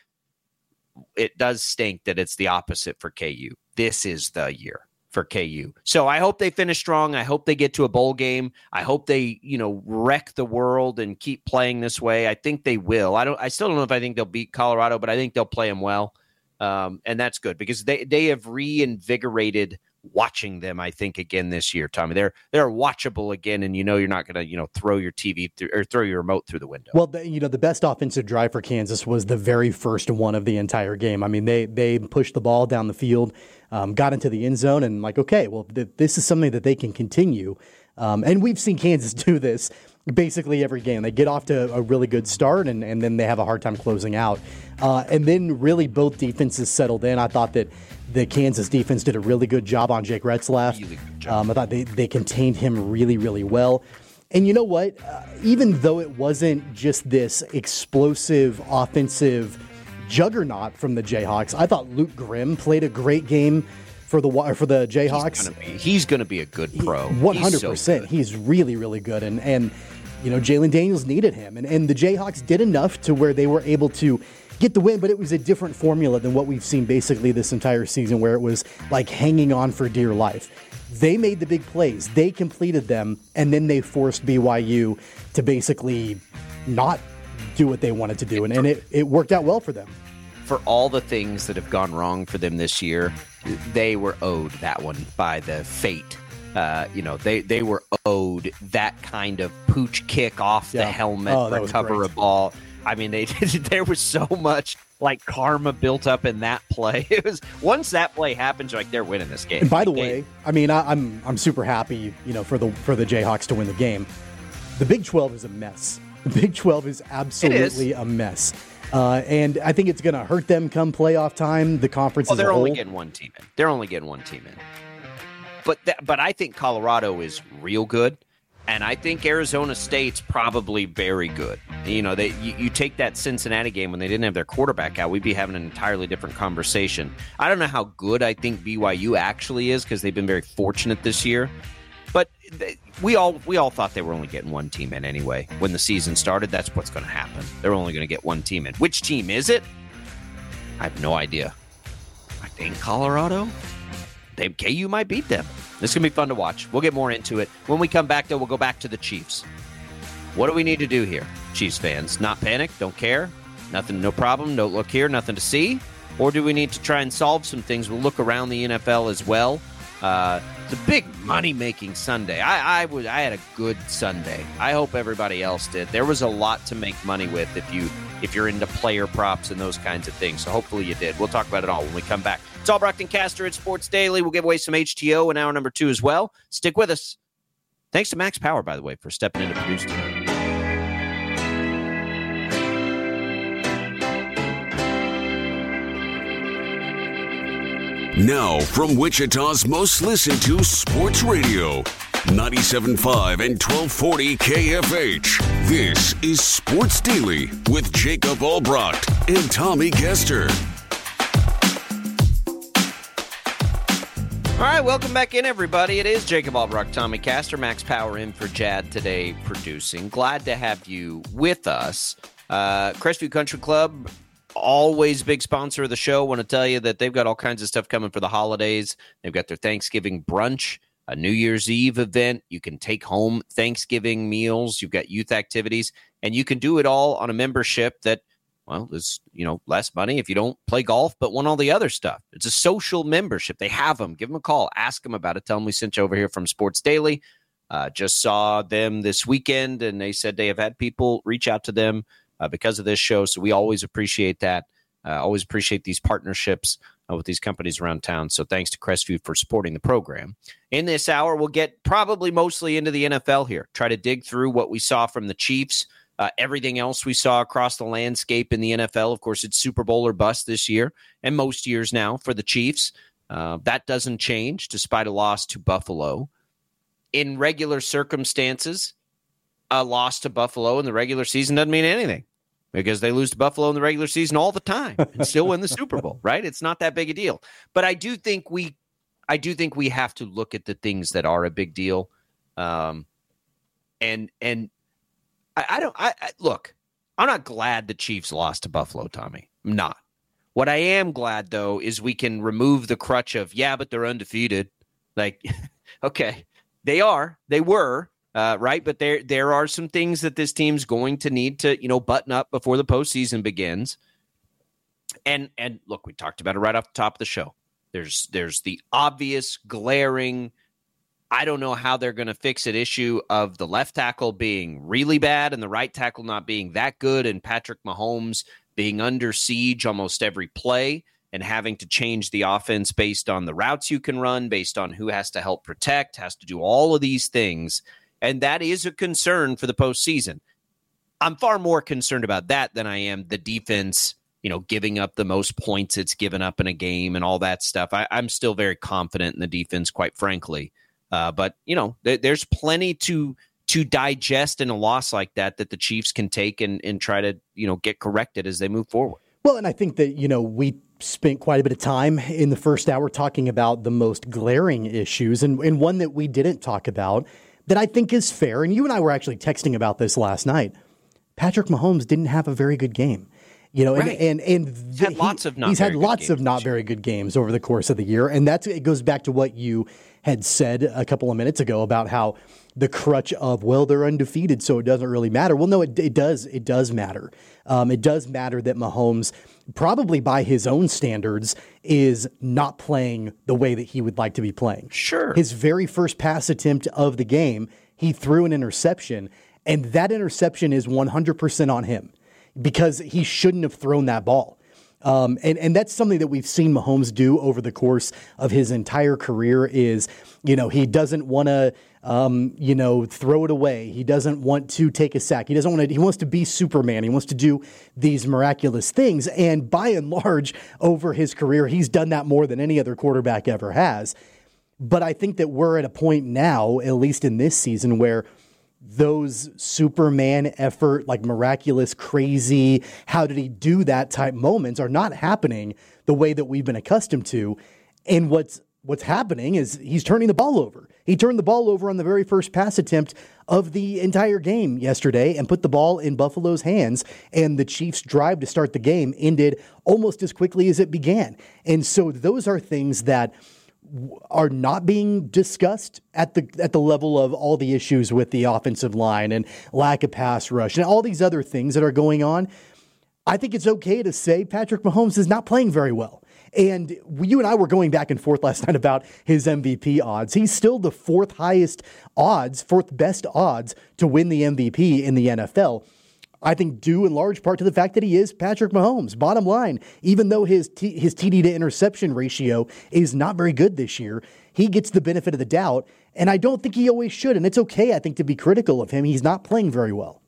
It does stink that it's the opposite for K U. This is the year for K U. So I hope they finish strong. I hope they get to a bowl game. I hope they, you know, wreck the world and keep playing this way. I think they will. I don't. I still don't know if I think they'll beat Colorado, but I think they'll play them well. Um, and that's good because they, they have reinvigorated watching them, I think, again this year, Tommy. They're they're watchable again, and you know you're not going to, you know, throw your T V through, or throw your remote through the window. Well, the, you know, the best offensive drive for Kansas was the very first one of the entire game. I mean, they they pushed the ball down the field, um, got into the end zone, and like, okay, well, th- this is something that they can continue. Um, and we've seen Kansas do this basically every game. They get off to a really good start, and, and then they have a hard time closing out. Uh, and then really both defenses settled in. I thought that the Kansas defense did a really good job on Jake Retzlaff. Really good job. Um, I thought they, they contained him really, really well. And you know what? Uh, even though it wasn't just this explosive offensive juggernaut from the Jayhawks. I thought Luke Grimm played a great game for the for the Jayhawks. He's going to be a good pro. one hundred percent. He's, so he's really, really good. And, and you know, Jalen Daniels needed him. And, and the Jayhawks did enough to where they were able to get the win, but it was a different formula than what we've seen basically this entire season, where it was like hanging on for dear life. They made the big plays. They completed them, and then they forced B Y U to basically not do what they wanted to do. And, and it, it worked out well for them. For all the things that have gone wrong for them this year, they were owed that one by the fate. Uh, you know, they, they were owed that kind of pooch kick off yeah. the helmet, oh, recover a ball. I mean, they there was so much like karma built up in that play. It was once that play happens, you're like, they're winning this game. And by the like, way, they, I mean, I, I'm I'm super happy, you know, for the for the Jayhawks to win the game. The Big twelve is a mess. The Big twelve is absolutely a mess. Uh, and I think it's going to hurt them come playoff time. The conference well, as a they're whole. only getting one team in. They're only getting one team in. But that, but I think Colorado is real good, and I think Arizona State's probably very good. You know, they you, you take that Cincinnati game when they didn't have their quarterback out, we'd be having an entirely different conversation. I don't know how good I think B Y U actually is because they've been very fortunate this year. But they, we all we all thought they were only getting one team in anyway. When the season started, that's what's going to happen. They're only going to get one team in. Which team is it? I have no idea. I think Colorado. They, K U might beat them. This is going to be fun to watch. We'll get more into it. When we come back, though, we'll go back to the Chiefs. What do we need to do here, Chiefs fans? Not panic? Don't care? Nothing, no problem? No look here? Nothing to see? Or do we need to try and solve some things? We'll look around the N F L as well. Uh, it's a big money-making Sunday. I, I was I had a good Sunday. I hope everybody else did. There was a lot to make money with if you if you're into player props and those kinds of things. So hopefully you did. We'll talk about it all when we come back. It's Albrecht and Caster at Sports Daily. We'll give away some H T O in hour number two as well. Stick with us. Thanks to Max Power, by the way, for stepping in to produce tonight. Now, from Wichita's most listened to sports radio, ninety-seven point five and twelve forty K F H. This is Sports Daily with Jacob Albrecht and Tommy Kester. All right, welcome back in, everybody. It is Jacob Albrecht, Tommy Kester, Max Power in for Jad today producing. Glad to have you with us. Uh, Crestview Country Club, always a big sponsor of the show. Want to tell you that they've got all kinds of stuff coming for the holidays. They've got their Thanksgiving brunch, a New Year's Eve event. You can take home Thanksgiving meals. You've got youth activities, and you can do it all on a membership that, well, there's, you know, less money if you don't play golf, but want all the other stuff. It's a social membership. They have them. Give them a call. Ask them about it. Tell them we sent you over here from Sports Daily. Uh, just saw them this weekend, and they said they have had people reach out to them uh, because of this show. So we always appreciate that. Uh, always appreciate these partnerships uh, with these companies around town. So thanks to Crestview for supporting the program. In this hour, we'll get probably mostly into the N F L here. Try to dig through what we saw from the Chiefs. Uh, everything else we saw across the landscape in the N F L. Of course, it's Super Bowl or bust this year and most years now for the Chiefs. Uh, that doesn't change despite a loss to Buffalo. In regular circumstances, a loss to Buffalo in the regular season doesn't mean anything because they lose to Buffalo in the regular season all the time and still win the Super Bowl, right? It's not that big a deal. But I do think we, I do think we have to look at the things that are a big deal, um, and and. I, I don't I, I look, I'm not glad the Chiefs lost to Buffalo, Tommy. I'm not. What I am glad, though, is we can remove the crutch of, yeah, but they're undefeated. Like, okay, they are. They were, uh, right? But there there are some things that this team's going to need to, you know, button up before the postseason begins. And and look, we talked about it right off the top of the show. There's there's the obvious, glaring, I don't know how they're going to fix it issue of the left tackle being really bad and the right tackle not being that good, and Patrick Mahomes being under siege almost every play and having to change the offense based on the routes you can run, based on who has to help protect, has to do all of these things. And that is a concern for the postseason. I'm far more concerned about that than I am the defense, you know, giving up the most points it's given up in a game and all that stuff. I, I'm still very confident in the defense, quite frankly. Uh, but, you know, th- there's plenty to to digest in a loss like that that the Chiefs can take and, and try to, you know, get corrected as they move forward. Well, and I think that, you know, we spent quite a bit of time in the first hour talking about the most glaring issues, and, and one that we didn't talk about that I think is fair, and you and I were actually texting about this last night. Patrick Mahomes didn't have a very good game. You know, right. and, and, and he's had he, lots of not he's very had good lots games of not very good games over the course of the year. And that's, it goes back to what you had said a couple of minutes ago about how the crutch of, well, they're undefeated, so it doesn't really matter. Well, no, it, it does. It does matter. Um, it does matter that Mahomes, probably by his own standards, is not playing the way that he would like to be playing. Sure. His very first pass attempt of the game, he threw an interception, and that interception is one hundred percent on him, because he shouldn't have thrown that ball. Um, and, and that's something that we've seen Mahomes do over the course of his entire career is, you know, he doesn't want to, um, you know, throw it away. He doesn't want to take a sack. He doesn't want to, he wants to be Superman. He wants to do these miraculous things. And by and large, over his career, he's done that more than any other quarterback ever has. But I think that we're at a point now, at least in this season, where those Superman effort, like miraculous, crazy, how did he do that type moments are not happening the way that we've been accustomed to. And what's what's happening is he's turning the ball over. He turned the ball over on the very first pass attempt of the entire game yesterday and put the ball in Buffalo's hands. And the Chiefs' drive to start the game ended almost as quickly as it began. And so those are things that are not being discussed at the at the level of all the issues with the offensive line and lack of pass rush and all these other things that are going on. I think it's okay to say Patrick Mahomes is not playing very well. And you and I were going back and forth last night about his M V P odds. He's still the fourth highest odds, fourth best odds to win the M V P in the N F L. I think due in large part to the fact that he is Patrick Mahomes. Bottom line, even though his T- his T D to interception ratio is not very good this year, he gets the benefit of the doubt, and I don't think he always should. And it's okay, I think, to be critical of him. He's not playing very well.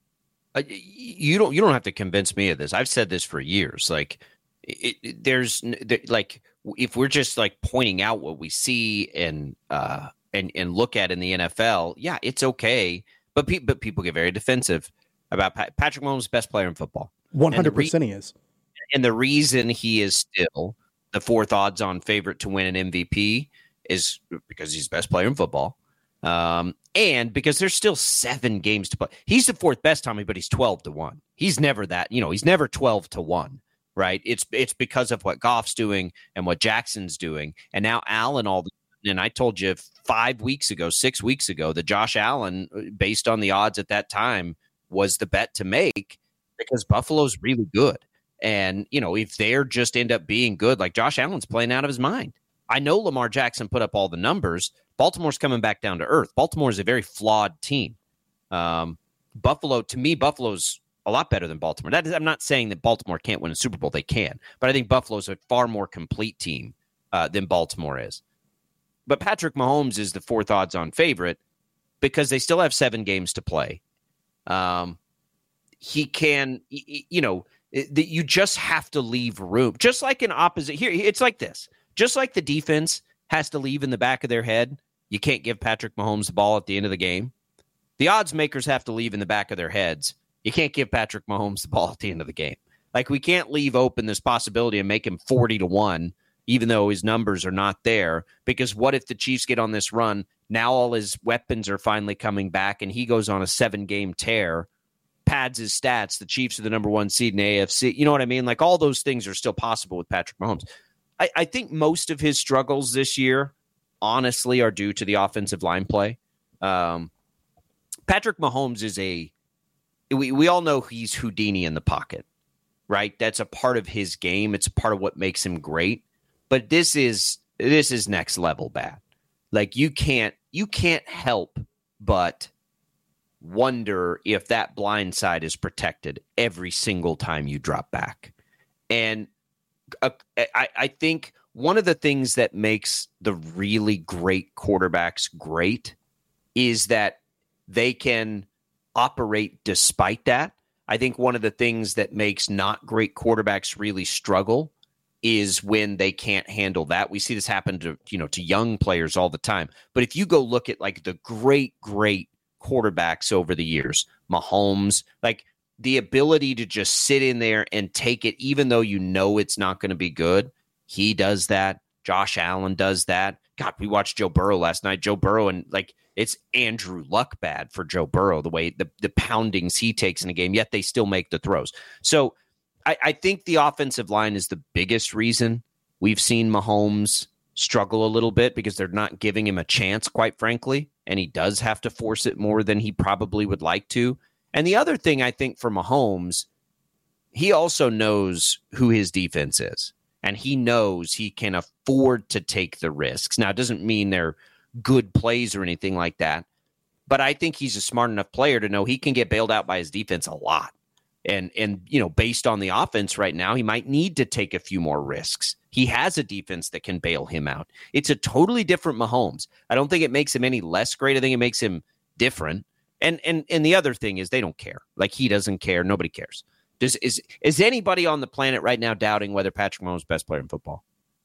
Uh, you don't you don't have to convince me of this. I've said this for years. Like, it, it, there's like if we're just like pointing out what we see and uh and and look at in the N F L, yeah, it's okay. But pe- but people get very defensive about Pat- Patrick Mahomes, best player in football. one hundred percent re- he is. And the reason he is still the fourth odds-on favorite to win an M V P is because he's the best player in football. Um, and because there's still seven games to play. He's the fourth best, Tommy, but he's twelve to one. He's never that, you know, he's never twelve to one, right? It's it's because of what Goff's doing and what Jackson's doing. And now Allen all the and I told you five weeks ago, six weeks ago, that Josh Allen, based on the odds at that time, was the bet to make because Buffalo's really good. And, you know, if they're just end up being good, like Josh Allen's playing out of his mind. I know Lamar Jackson put up all the numbers. Baltimore's coming back down to earth. Baltimore is a very flawed team. Um, Buffalo, to me, Buffalo's a lot better than Baltimore. That is, I'm not saying that Baltimore can't win a Super Bowl. They can. But I think Buffalo's a far more complete team uh, than Baltimore is. But Patrick Mahomes is the fourth odds-on favorite because they still have seven games to play. Um, he can, you know, that you just have to leave room, just like an opposite here. It's like this, just like the defense has to leave in the back of their head. You can't give Patrick Mahomes the ball at the end of the game. The odds makers have to leave in the back of their heads. You can't give Patrick Mahomes the ball at the end of the game. Like, we can't leave open this possibility and make him forty to one, even though his numbers are not there, because what if the Chiefs get on this run? Now all his weapons are finally coming back, and he goes on a seven-game tear, pads his stats. The Chiefs are the number one seed in the A F C. You know what I mean? Like, all those things are still possible with Patrick Mahomes. I, I think most of his struggles this year, honestly, are due to the offensive line play. Um, Patrick Mahomes is a we, – we all know he's Houdini in the pocket, right? That's a part of his game. It's a part of what makes him great. But this is this is next level bad. Like, you can't you can't help but wonder if that blind side is protected every single time you drop back. And uh, I, I think one of the things that makes the really great quarterbacks great is that they can operate despite that. I think one of the things that makes not great quarterbacks really struggle is when they can't handle that. We see this happen to, you know, to young players all the time. But if you go look at like the great, great quarterbacks over the years, Mahomes, like the ability to just sit in there and take it, even though you know it's not going to be good, he does that. Josh Allen does that. God, we watched Joe Burrow last night. Joe Burrow, and like it's Andrew Luck bad for Joe Burrow, the way the, the poundings he takes in a game, yet they still make the throws. So I, I think the offensive line is the biggest reason we've seen Mahomes struggle a little bit, because they're not giving him a chance, quite frankly, and he does have to force it more than he probably would like to. And the other thing I think for Mahomes, he also knows who his defense is, and he knows he can afford to take the risks. Now, it doesn't mean they're good plays or anything like that, but I think he's a smart enough player to know he can get bailed out by his defense a lot. And, and you know, based on the offense right now, he might need to take a few more risks. He has a defense that can bail him out. It's a totally different Mahomes. I don't think it makes him any less great. I think it makes him different. And and and the other thing is they don't care. Like, he doesn't care. Nobody cares. Does is is anybody on the planet right now doubting whether Patrick Mahomes is the best player in football?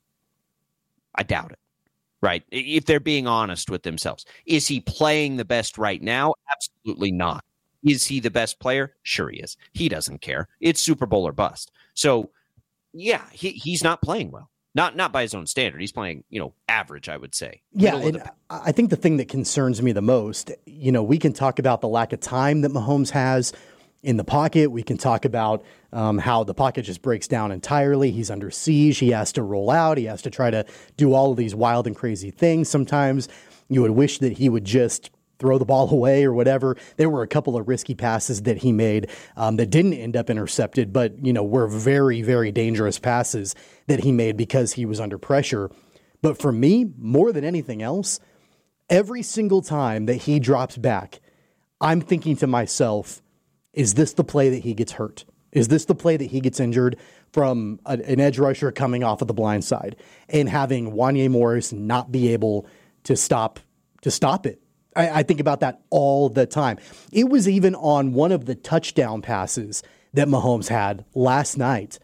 I doubt it. Right? If they're being honest with themselves. Is he playing the best right now? Absolutely not. Is he the best player? Sure he is. He doesn't care. It's Super Bowl or bust. So, yeah, he, he's not playing well. Not not by his own standard. He's playing, you know, average, I would say. Yeah, and the- I think the thing that concerns me the most, you know, we can talk about the lack of time that Mahomes has in the pocket. We can talk about um, how the pocket just breaks down entirely. He's under siege. He has to roll out. He has to try to do all of these wild and crazy things. Sometimes you would wish that he would just throw the ball away or whatever. There were a couple of risky passes that he made um, that didn't end up intercepted, but, you know, were very, very dangerous passes that he made because he was under pressure. But for me, more than anything else, every single time that he drops back, I'm thinking to myself, is this the play that he gets hurt? Is this the play that he gets injured from a, an edge rusher coming off of the blind side and having Wanya Morris not be able to stop to stop it? I, I think about that all the time. It was even on one of the touchdown passes that Mahomes had last night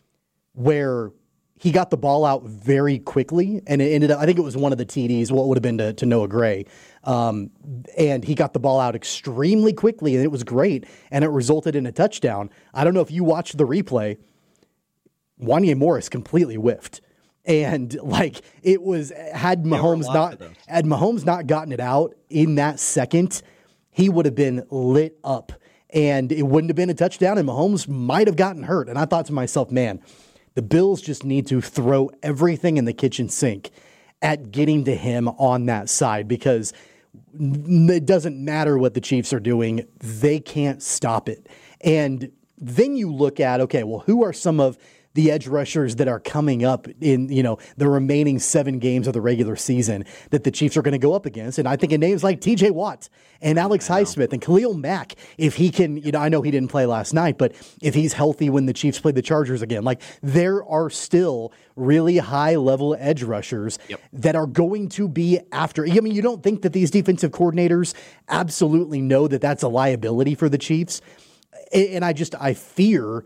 where he got the ball out very quickly, and it ended up, I think it was one of the T Ds, what would have been to, to Noah Gray, um, and he got the ball out extremely quickly, and it was great, and it resulted in a touchdown. I don't know if you watched the replay. Wanya Morris completely whiffed. And like it was, had Mahomes not had Mahomes not gotten it out in that second, he would have been lit up, and it wouldn't have been a touchdown. And Mahomes might have gotten hurt. And I thought to myself, man, the Bills just need to throw everything in the kitchen sink at getting to him on that side, because it doesn't matter what the Chiefs are doing; they can't stop it. And then you look at, okay, well, who are some of the edge rushers that are coming up in, you know, the remaining seven games of the regular season that the Chiefs are going to go up against? And I think of names like T J Watt and Alex Highsmith and Khalil Mack, if he can, you know, I know he didn't play last night, but if he's healthy when the Chiefs play the Chargers again, like there are still really high level edge rushers yep. that are going to be after. I mean, you don't think that these defensive coordinators absolutely know that that's a liability for the Chiefs. And I just, I fear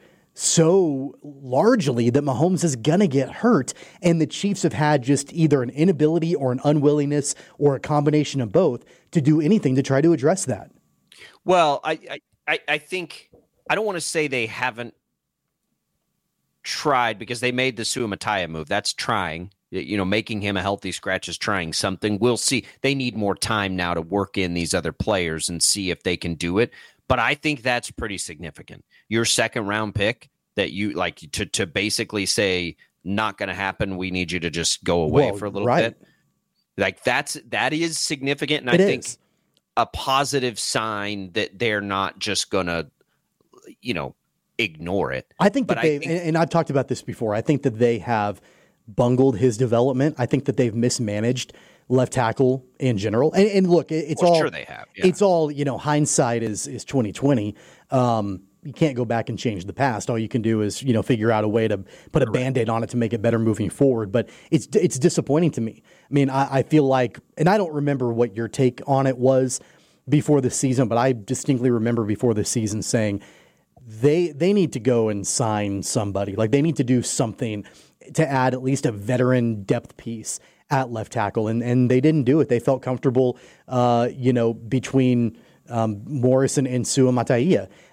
so largely that Mahomes is going to get hurt, and the Chiefs have had just either an inability or an unwillingness or a combination of both to do anything to try to address that. Well, I I, I think I don't want to say they haven't tried, because they made the Suamataia move. That's trying. You know, making him a healthy scratch is trying something. We'll see. They need more time now to work in these other players and see if they can do it. But I think that's pretty significant. Your second round pick that you like to to basically say not going to happen. We need you to just go away well, for a little right. bit. Like that's that is significant, and it I think is. a positive sign that they're not just going to, you know, ignore it. I think but that they think, and I've talked about this before. I think that they have bungled his development. I think that they've mismanaged left tackle in general. And, and look, it, it's well, all sure they have. Yeah. It's all, you know, hindsight is is twenty twenty. Um, you can't go back and change the past. All you can do is, you know, figure out a way to put a Correct. Band-Aid on it to make it better moving forward. But it's it's disappointing to me. I mean, I, I feel like, and I don't remember what your take on it was before the season, but I distinctly remember before the season saying they they need to go and sign somebody. Like they need to do something to add at least a veteran depth piece at left tackle, and and they didn't do it. They felt comfortable, uh, you know, between um, Morrison and Suamataia.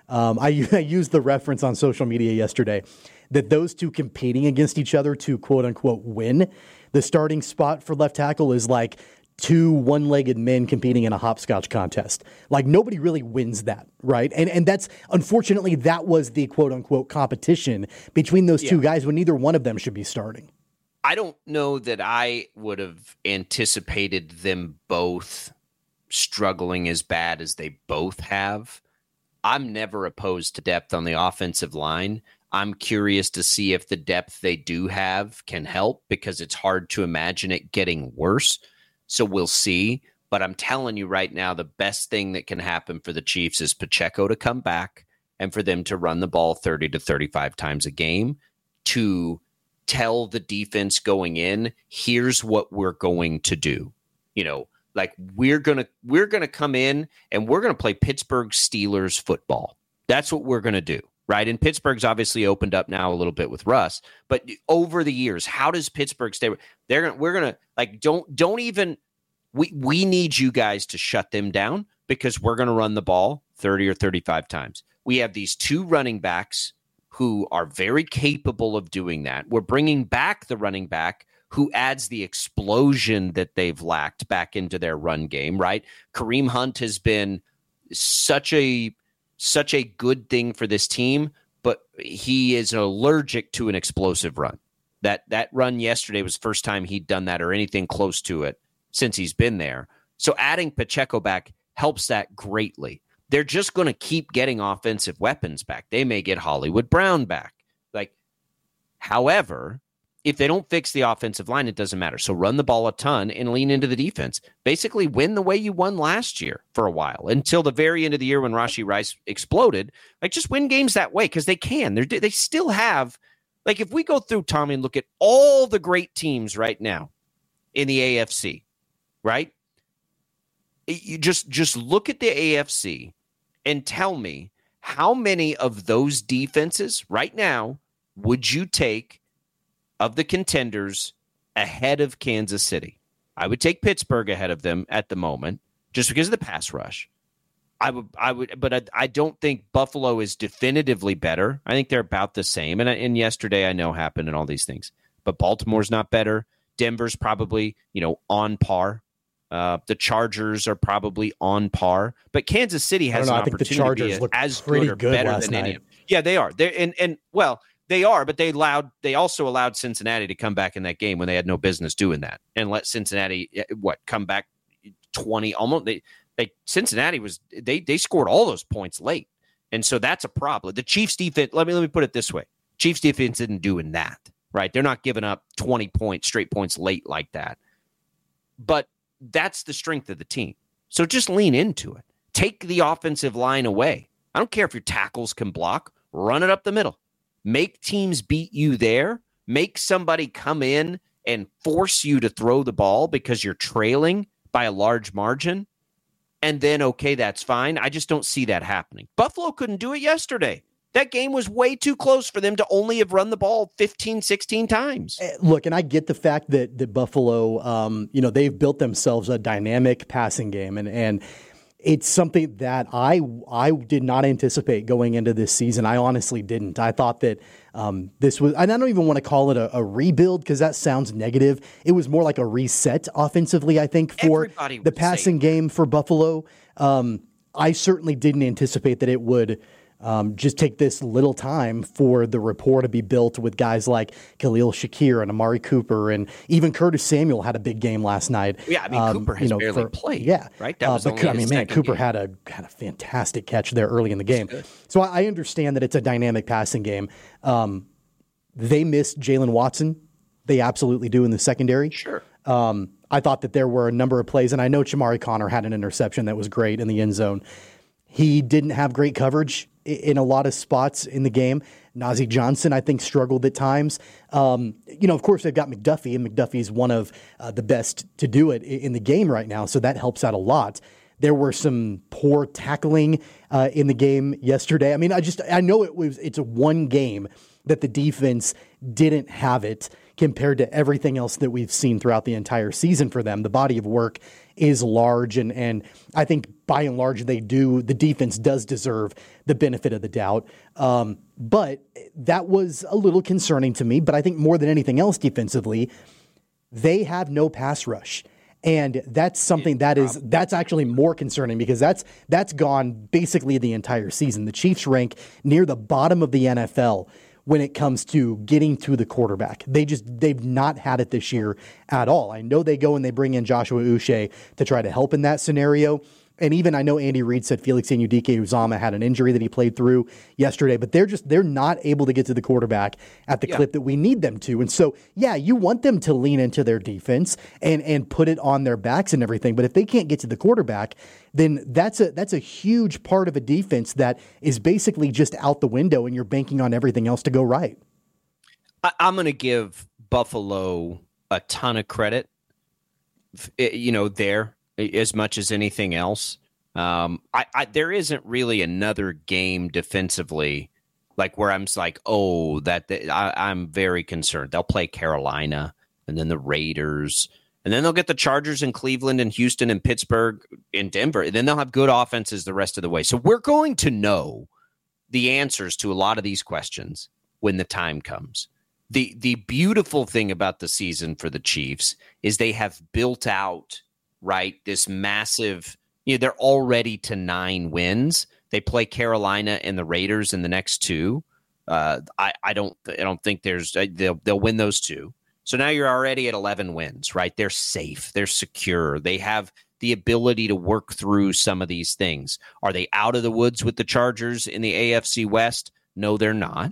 Um, I, I used the reference on social media yesterday that those two competing against each other to quote-unquote win the starting spot for left tackle is like two one-legged men competing in a hopscotch contest. Like, nobody really wins that, right? And and that's, unfortunately, that was the quote-unquote competition between those yeah. two guys when neither one of them should be starting. I don't know that I would have anticipated them both struggling as bad as they both have. I'm never opposed to depth on the offensive line. I'm curious to see if the depth they do have can help, because it's hard to imagine it getting worse. So we'll see. But I'm telling you right now, the best thing that can happen for the Chiefs is Pacheco to come back and for them to run the ball thirty to thirty-five times a game to tell the defense going in, here's what we're going to do. You know, like we're going to we're going to come in and we're going to play Pittsburgh Steelers football. That's what we're going to do. Right. And Pittsburgh's obviously opened up now a little bit with Russ, but over the years, how does Pittsburgh stay? They're going to, we're going to like, don't, don't even, we, we need you guys to shut them down, because we're going to run the ball thirty or thirty-five times. We have these two running backs who are very capable of doing that. We're bringing back the running back who adds the explosion that they've lacked back into their run game. Right. Kareem Hunt has been such a, Such a good thing for this team, but he is allergic to an explosive run. That that run yesterday was the first time he'd done that or anything close to it since he's been there. So adding Pacheco back helps that greatly. They're just going to keep getting offensive weapons back. They may get Hollywood Brown back. Like, however, if they don't fix the offensive line, it doesn't matter. So run the ball a ton and lean into the defense. Basically win the way you won last year for a while, until the very end of the year when Rashee Rice exploded. Like, just win games that way, because they can. They're, they still have, like, if we go through, Tommy, and look at all the great teams right now in the A F C, right? You just, just look at the A F C and tell me how many of those defenses right now would you take of the contenders ahead of Kansas City. I would take Pittsburgh ahead of them at the moment, just because of the pass rush. I would, I would, but I, I don't think Buffalo is definitively better. I think they're about the same. And, and yesterday I know happened and all these things, but Baltimore's not better. Denver's probably, you know, on par. Uh, the Chargers are probably on par, but Kansas City has I an I think opportunity the Chargers to be look as pretty good or good better last than night. any of them. Yeah, they are. They're and and well. They are, but they allowed. They also allowed Cincinnati to come back in that game when they had no business doing that, and let Cincinnati what come back twenty almost. They they Cincinnati was they they scored all those points late, and so that's a problem. The Chiefs defense. Let me let me put it this way: Chiefs defense isn't doing that, right? They're not giving up twenty points straight points late like that. But that's the strength of the team. So just lean into it. Take the offensive line away. I don't care if your tackles can block. Run it up the middle. Make teams beat you there. Make somebody come in and force you to throw the ball because you're trailing by a large margin. And then, okay, that's fine. I just don't see that happening. Buffalo couldn't do it yesterday. That game was way too close for them to only have run the ball fifteen, sixteen times. Look, and I get the fact that, that Buffalo, um, you know, they've built themselves a dynamic passing game. And, and it's something that I I did not anticipate going into this season. I honestly didn't. I thought that um, this was, and I don't even want to call it a, a rebuild because that sounds negative. It was more like a reset offensively, I think, for the passing game for Buffalo. Um, I certainly didn't anticipate that it would Um, just take this little time for the rapport to be built with guys like Khalil Shakir and Amari Cooper, and even Curtis Samuel had a big game last night. Yeah, I mean um, Cooper has you know, barely for, played. Yeah, right. That was uh, but, only I mean, his man, Cooper game. had a had a fantastic catch there early in the game. So I, I understand that it's a dynamic passing game. Um, they missed Jalen Watson. They absolutely do in the secondary. Sure. Um, I thought that there were a number of plays, and I know Chamari Connor had an interception that was great in the end zone. He didn't have great coverage in a lot of spots in the game. Najee Johnson, I think, struggled at times. Um, you know, of course, they've got McDuffie, and McDuffie is one of uh, the best to do it in the game right now, so that helps out a lot. There were some poor tackling uh, in the game yesterday. I mean, I just I know it was it's a one game that the defense didn't have it. compared to everything else that we've seen throughout the entire season for them. The body of work is large, and and I think by and large they do. The defense does deserve the benefit of the doubt, um, but that was a little concerning to me. But I think more than anything else, defensively, they have no pass rush. And that's something that is that's actually more concerning because that's that's gone basically the entire season. The Chiefs rank near the bottom of the N F L when it comes to getting to the quarterback. They just they've not had it this year at all. I know they go and they bring in Joshua Uche to try to help in that scenario. And even I know Andy Reid said Felix Anudike-Uzomah had an injury that he played through yesterday, but they're just they're not able to get to the quarterback at the yeah. clip that we need them to. And so, yeah, you want them to lean into their defense and and put it on their backs and everything. But if they can't get to the quarterback, then that's a that's a huge part of a defense that is basically just out the window, and you're banking on everything else to go right. I, I'm going to give Buffalo a ton of credit, you know, there. As much as anything else. Um, I, I there isn't really another game defensively like where I'm like, oh, that, that I, I'm very concerned. They'll play Carolina and then the Raiders, and then they'll get the Chargers in Cleveland and Houston and Pittsburgh and Denver, and then they'll have good offenses the rest of the way. So we're going to know the answers to a lot of these questions when the time comes. The the beautiful thing about the season for the Chiefs is they have built out right, this massive, you know, they're already to nine wins. They play Carolina and the Raiders in the next two. Uh, I, I don't, I don't think there's, they'll, they'll win those two. So now you're already at eleven wins, right? They're safe. They're secure. They have the ability to work through some of these things. Are they out of the woods with the Chargers in the A F C West? No, they're not.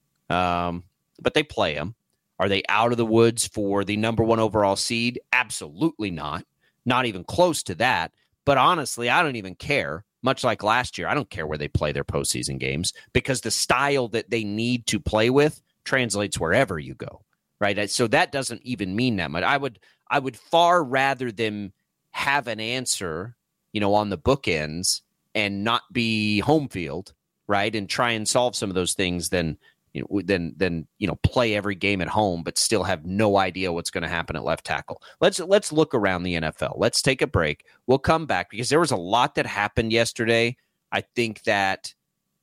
Um, but they play them. Are they out of the woods for the number one overall seed? Absolutely not. Not even close to that. But honestly, I don't even care. Much like last year, I don't care where they play their postseason games because the style that they need to play with translates wherever you go, right? So that doesn't even mean that much. I would, I would far rather them have an answer, you know, on the bookends and not be home field, right? And try and solve some of those things than, you know, then, then, you know, play every game at home, but still have no idea what's going to happen at left tackle. Let's, let's look around the N F L. Let's take a break. We'll come back because there was a lot that happened yesterday. I think that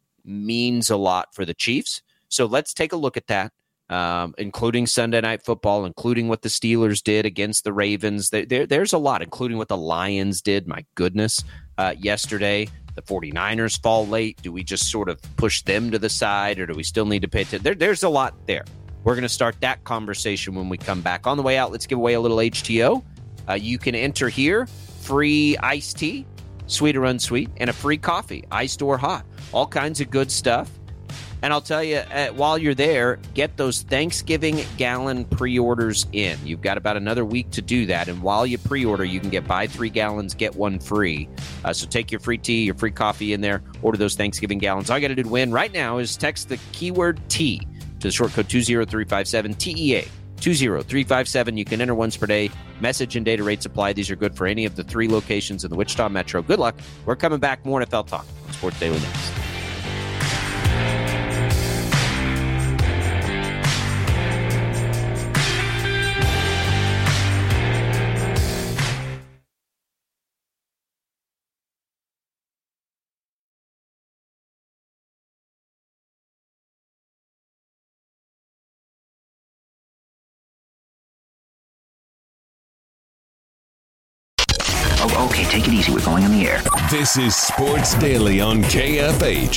means a lot for the Chiefs. So let's take a look at that, um, including Sunday Night Football, including what the Steelers did against the Ravens. There, there, there's a lot, including what the Lions did. My goodness, uh, yesterday. The 49ers fall late. Do we just sort of push them to the side, or do we still need to pay attention? There, there's a lot there. We're going to start that conversation when we come back. On the way out, let's give away a little H T O. Uh, you can enter here, free iced tea, sweet or unsweet, and a free coffee, iced or hot. All kinds of good stuff. And I'll tell you, uh, while you're there, get those Thanksgiving gallon pre-orders in. You've got about another week to do that. And while you pre-order, you can get buy three gallons, get one free. Uh, so take your free tea, your free coffee in there, order those Thanksgiving gallons. All you got to do to win right now is text the keyword T to the short code two zero three five seven, T E A, two zero three five seven. You can enter once per day. Message and data rates apply. These are good for any of the three locations in the Wichita Metro. Good luck. We're coming back. More N F L talk on Sports Daily next. Oh, okay, take it easy. We're going on the air. This is Sports Daily on K F H.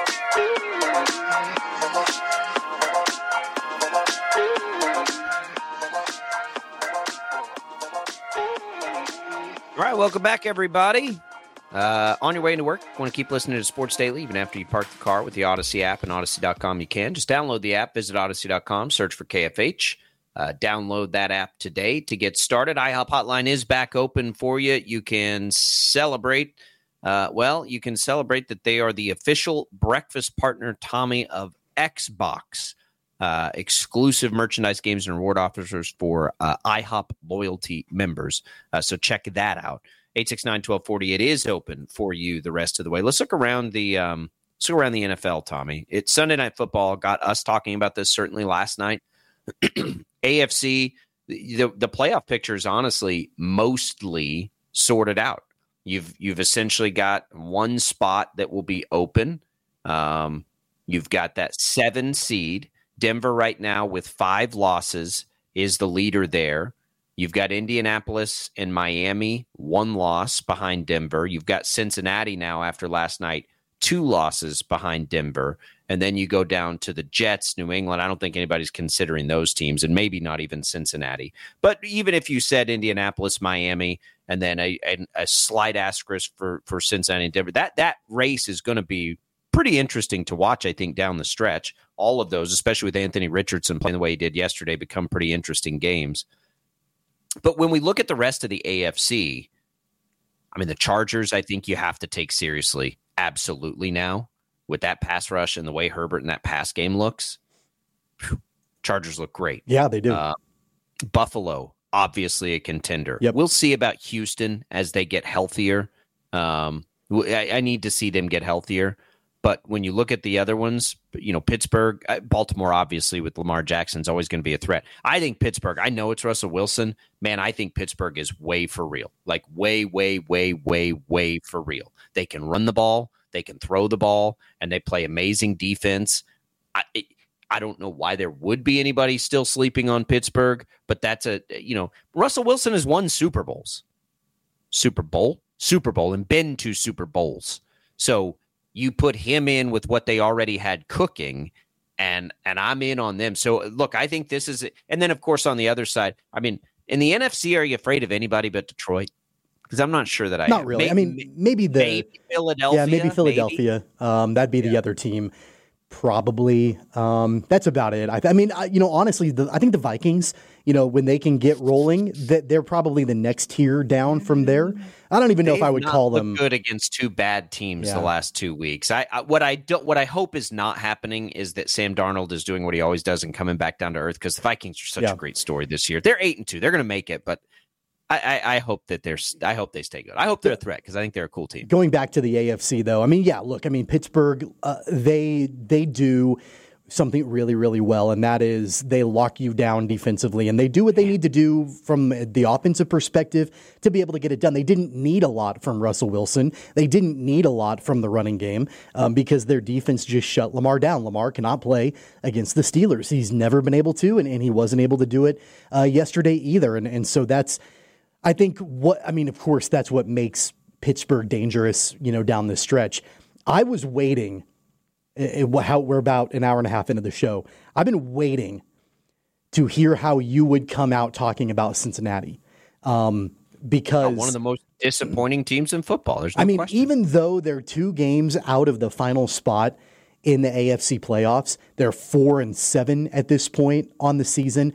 All right, welcome back, everybody. Uh, on your way into work, want to keep listening to Sports Daily even after you park the car with the Odyssey app and Odyssey dot com. You can just download the app, visit Odyssey dot com, search for K F H. Uh, download that app today to get started. IHOP Hotline is back open for you. You can celebrate, uh, well, you can celebrate that they are the official breakfast partner, Tommy, of Xbox. Uh, exclusive merchandise, games, and reward offers for uh, IHOP loyalty members. Uh, so check that out. eight six nine, one two four zero. It is open for you the rest of the way. Let's look around the um, let's look around the N F L, Tommy. It's Sunday Night Football. Got us talking about this certainly last night. A F C, the, the playoff picture is honestly mostly sorted out. You've you've essentially got one spot that will be open. Um, you've got that seven seed. Denver right now with five losses is the leader there. You've got Indianapolis and Miami, one loss behind Denver. You've got Cincinnati now after last night, two losses behind Denver. And then you go down to the Jets, New England. I don't think anybody's considering those teams, and maybe not even Cincinnati. But even if you said Indianapolis, Miami, and then a, a, a slight asterisk for, for Cincinnati and Denver, that, that race is going to be pretty interesting to watch, I think, down the stretch. All of those, especially with Anthony Richardson playing the way he did yesterday, become pretty interesting games. But when we look at the rest of the A F C, I mean, the Chargers, I think you have to take seriously. Absolutely now. With that pass rush and the way Herbert and that pass game looks, whew, Chargers look great. Yeah, they do. Uh, Buffalo, obviously a contender. Yep. We'll see about Houston as they get healthier. Um, I, I need to see them get healthier. But when you look at the other ones, you know, Pittsburgh, Baltimore, obviously, with Lamar Jackson is always going to be a threat. I think Pittsburgh, I know it's Russell Wilson. Man, I think Pittsburgh is way for real. Like way, way, way, way, way for real. They can run the ball. They can throw the ball, and they play amazing defense. I, it, I don't know why there would be anybody still sleeping on Pittsburgh, but that's a, you know, Russell Wilson has won Super Bowls. Super Bowl? Super Bowl, and been to Super Bowls. So you put him in with what they already had cooking, and and I'm in on them. So, look, I think this is – and then, of course, on the other side, I mean, in the N F C, are you afraid of anybody but Detroit? Because I'm not sure that I Not am. really. Maybe, I mean, maybe the maybe Philadelphia. Yeah, maybe Philadelphia. Maybe. Um, that'd be yeah. the other team, probably. Um, that's about it. I, I mean, I, you know, honestly, the, I think the Vikings, you know, when they can get rolling, that they're probably the next tier down from there. I don't even know They've if I would not call looked them good against two bad teams yeah. the last two weeks. I, I what I don't what I hope is not happening is that Sam Darnold is doing what he always does and coming back down to earth, because the Vikings are such yeah. a great story this year. They're eight and two. They're going to make it, but. I, I, I hope that they're. I hope they stay good. I hope they're a threat because I think they're a cool team. Going back to the A F C, though, I mean, yeah, look, I mean, Pittsburgh, uh, they they do something really, really well, and that is they lock you down defensively, and they do what they need to do from the offensive perspective to be able to get it done. They didn't need a lot from Russell Wilson. They didn't need a lot from the running game um, because their defense just shut Lamar down. Lamar cannot play against the Steelers. He's never been able to, and, and he wasn't able to do it uh, yesterday either, and and so that's. I think what, I mean, of course, that's what makes Pittsburgh dangerous, you know, down this stretch. I was waiting, it, it, how we're about an hour and a half into the show. I've been waiting to hear how you would come out talking about Cincinnati. Um, because one of the most disappointing teams in football. There's no I mean, question. Even though they're two games out of the final spot in the A F C playoffs, they're four and seven at this point on the season.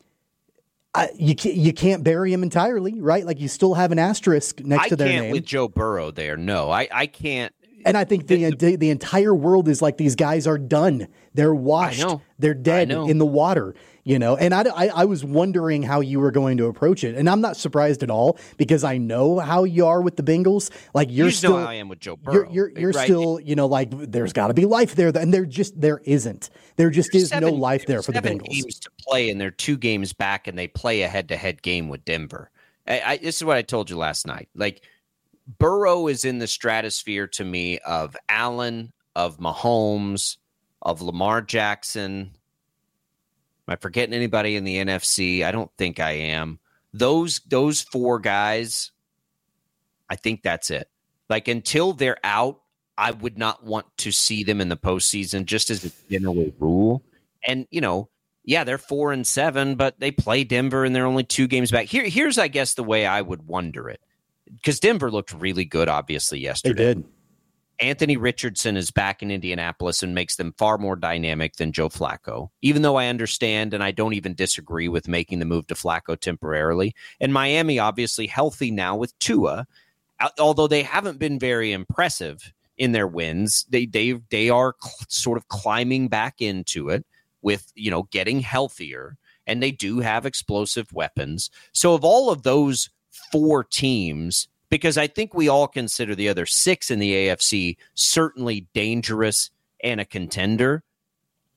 I, you can't, you can't bury him entirely, right? Like you still have an asterisk next I to their can't name. With Joe Burrow there, no, I, I can't. And I think the, the the entire world is like, these guys are done. They're washed. I know. They're dead in the water, you know. And I, I, I was wondering how you were going to approach it. And I'm not surprised at all because I know how you are with the Bengals. Like you're you still, know how I am with Joe Burrow. You're, you're, you're right? still, you know, like there's got to be life there. And there just, there isn't. There just There's is seven, no life there for the seven Bengals. Games to play, and they're two games back, and they play a head-to-head game with Denver. I, I, this is what I told you last night. Like, Burrow is in the stratosphere to me of Allen, of Mahomes, of Lamar Jackson. Am I forgetting anybody in the N F C? I don't think I am. Those those four guys, I think that's it. Like, until they're out, I would not want to see them in the postseason, just as a general rule. And, you know, yeah, they're four and seven, but they play Denver and they're only two games back. Here, here's, I guess, the way I would wonder it. Because Denver looked really good, obviously, yesterday. They did. Anthony Richardson is back in Indianapolis and makes them far more dynamic than Joe Flacco, even though I understand and I don't even disagree with making the move to Flacco temporarily. And Miami, obviously, healthy now with Tua, although they haven't been very impressive in their wins. They they they are cl- sort of climbing back into it with, you know, getting healthier, and they do have explosive weapons. So of all of those four teams, because I think we all consider the other six in the A F C certainly dangerous and a contender,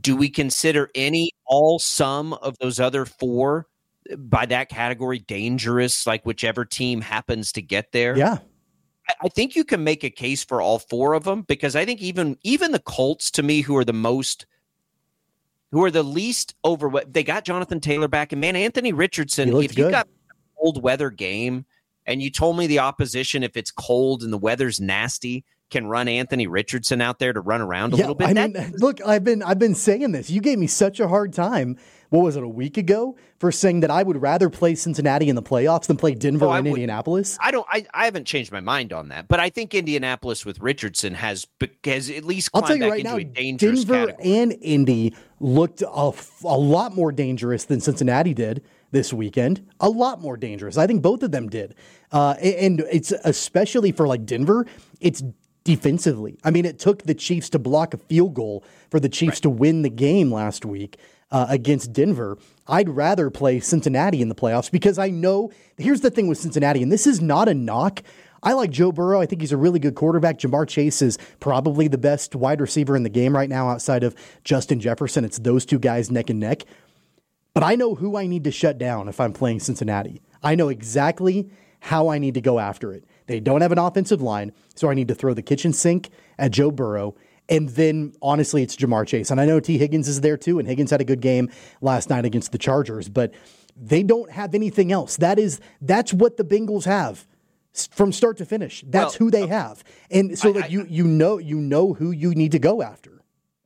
do we consider any, all, some of those other four by that category dangerous, like whichever team happens to get there? Yeah. I think you can make a case for all four of them, because I think even even the Colts, to me, who are the most, who are the least over, they got Jonathan Taylor back, and man, Anthony Richardson, if you got a cold weather game and you told me the opposition, if it's cold and the weather's nasty, can run Anthony Richardson out there to run around a yeah, little bit. I that, mean, look, I've been I've been saying this. You gave me such a hard time. What was it, a week ago, for saying that I would rather play Cincinnati in the playoffs than play Denver oh, and would, Indianapolis? I don't. I, I haven't changed my mind on that, but I think Indianapolis with Richardson has has at least I'll climbed tell you back right into now, a dangerous Denver category. and Indy looked a, a lot more dangerous than Cincinnati did this weekend. A lot more dangerous. I think both of them did, uh, and it's especially for like Denver. It's defensively. I mean, it took the Chiefs to block a field goal for the Chiefs right. to win the game last week uh, against Denver. I'd rather play Cincinnati in the playoffs because I know, here's the thing with Cincinnati, and this is not a knock. I like Joe Burrow. I think he's a really good quarterback. Jamar Chase is probably the best wide receiver in the game right now outside of Justin Jefferson. It's those two guys neck and neck. But I know who I need to shut down if I'm playing Cincinnati. I know exactly how I need to go after it. They don't have an offensive line, so I need to throw the kitchen sink at Joe Burrow. And then, honestly, it's Jamar Chase. And I know T. Higgins is there, too, and Higgins had a good game last night against the Chargers, but they don't have anything else. That is, that's what the Bengals have from start to finish. That's well, who they have. And so, I, like, I, you you know you know who you need to go after.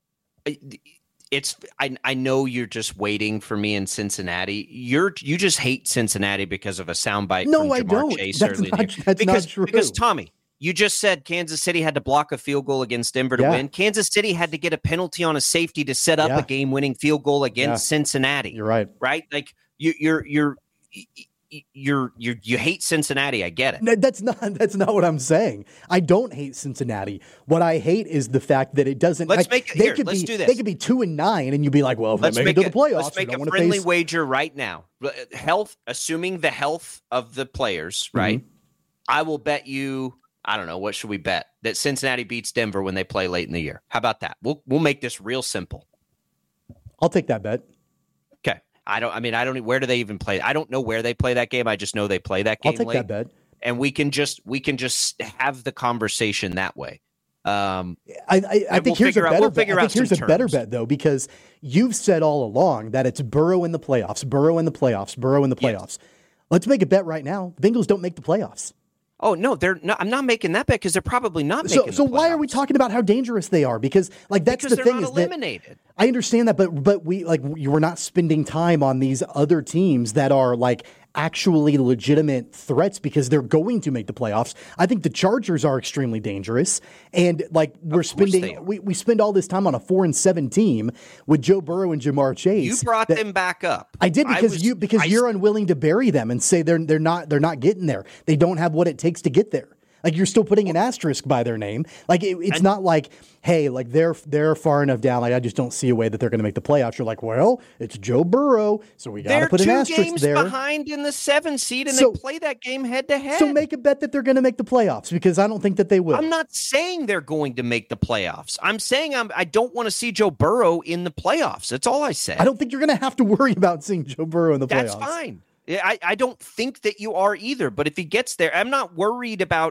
It's I I know you're just waiting for me in Cincinnati. You're you just hate Cincinnati because of a soundbite no, from Jamar I don't. Chase that's early not, in the year. That's because, not true. Because, Tommy, you just said Kansas City had to block a field goal against Denver to yeah. win. Kansas City had to get a penalty on a safety to set up yeah. a game-winning field goal against yeah. Cincinnati. You're right. Right? Like you, you're you're you're you you hate Cincinnati. I get it. No, that's not that's not what I'm saying. I don't hate Cincinnati. What I hate is the fact that it doesn't. Let's like, make it they here. Could let's be, do this. They could be two and nine, and you'd be like, well, if let's they make, make it to the playoffs, let's make a don't friendly face... wager right now. Health, assuming the health of the players, right? Mm-hmm. I will bet you. I don't know. What should we bet? That Cincinnati beats Denver when they play late in the year. How about that? We'll we'll make this real simple. I'll take that bet. Okay. I don't. I mean, I don't. Where do they even play? I don't know where they play that game. I just know they play that game. I'll take late, that bet. And we can just we can just have the conversation that way. Um, I, I, I think we'll here's a better we'll bet. I think here's a terms. better bet though, because you've said all along that it's Burrow in the playoffs, Burrow in the playoffs, Burrow in the playoffs. Yes. Let's make a bet right now. The Bengals don't make the playoffs. Oh no, they're not. I'm not making that bet because they're probably not making. So, the so playoffs. why are we talking about how dangerous they are? Because like that's because the they're thing not is eliminated. that I understand that, but but we like you were not spending time on these other teams that are like actually legitimate threats because they're going to make the playoffs. I think the Chargers are extremely dangerous, and like we're spending we, we spend all this time on a four and seven team with Joe Burrow and Jamar Chase. You brought that, them back up. I did because I was, you because I, you're unwilling to bury them and say they're they're not they're not getting there. They don't have what it takes to get there. Like you're still putting an asterisk by their name. Like it, it's and, not like, hey, like they're they're far enough down. Like I just don't see a way that they're going to make the playoffs. You're like, well, it's Joe Burrow, so we got to put an asterisk there. They're two games behind in the seven seed, and so, they play that game head to head. So make a bet that they're going to make the playoffs because I don't think that they will. I'm not saying they're going to make the playoffs. I'm saying I'm, I don't want to see Joe Burrow in the playoffs. That's all I say. I don't think you're going to have to worry about seeing Joe Burrow in the That's playoffs. That's fine. I, I don't think that you are either. But if he gets there, I'm not worried about.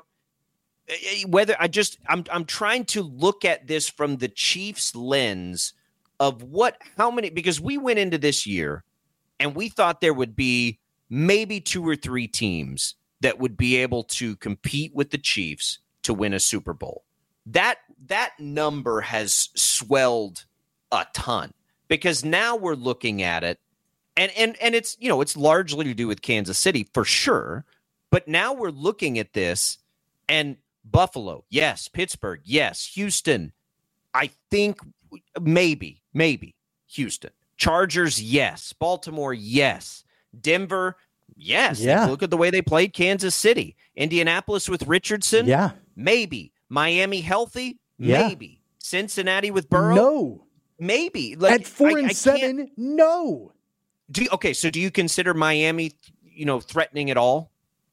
Whether I just I'm I'm trying to look at this from the Chiefs lens of what how many because we went into this year and we thought there would be maybe two or three teams that would be able to compete with the Chiefs to win a Super Bowl. That that number has swelled a ton because now we're looking at it and and and it's you know it's largely to do with Kansas City for sure, but now we're looking at this and Buffalo, yes. Pittsburgh, yes. Houston, I think maybe, maybe Houston. Chargers, yes. Baltimore, yes. Denver, yes. Yeah. Look at the way they played Kansas City. Indianapolis with Richardson, yeah. Maybe. Miami healthy, yeah. Maybe. Cincinnati with Burrow, no. Maybe. Like, At four I, and I seven, no. Do you, okay, so do you consider Miami, you know, threatening at all?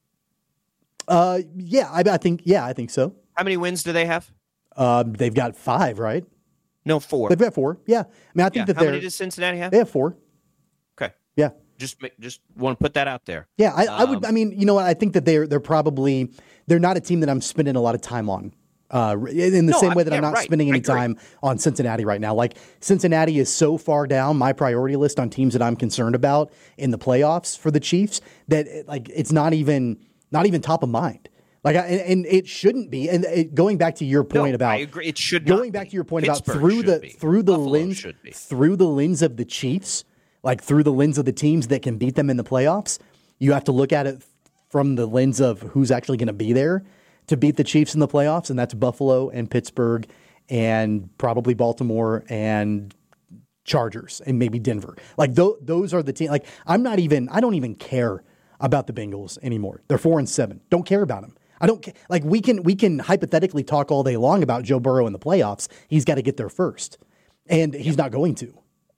Uh, yeah, I, I think, yeah, I think so. How many wins do they have? Um, they've got five, right? No, four. They've got four. Yeah. I mean, I think yeah. that How they're. many does Cincinnati have? They have four. Okay. Yeah. Just just want to put that out there. Yeah, I, um, I would. I mean, you know what? I think that they're they're probably they're not a team that I'm spending a lot of time on. Uh, in the No, same way I- that yeah, I'm not right. spending any I agree. time on Cincinnati right now. Like Cincinnati is so far down my priority list on teams that I'm concerned about in the playoffs for the Chiefs that it, like it's not even not even top of mind. Like, I, and, and it shouldn't be. And it, going back to your point No, about, I agree. It should not going back be. to your point Pittsburgh about through should the be. through the Buffalo lens should be. through the lens of the Chiefs, like through the lens of the teams that can beat them in the playoffs. You have to look at it from the lens of who's actually going to be there to beat the Chiefs in the playoffs, and that's Buffalo and Pittsburgh and probably Baltimore and Chargers and maybe Denver. Like th- those are the teams. Like I'm not even. I don't even care about the Bengals anymore. They're four and seven. Don't care about them. I don't ca- like. We can we can hypothetically talk all day long about Joe Burrow in the playoffs. He's got to get there first, and he's not going to.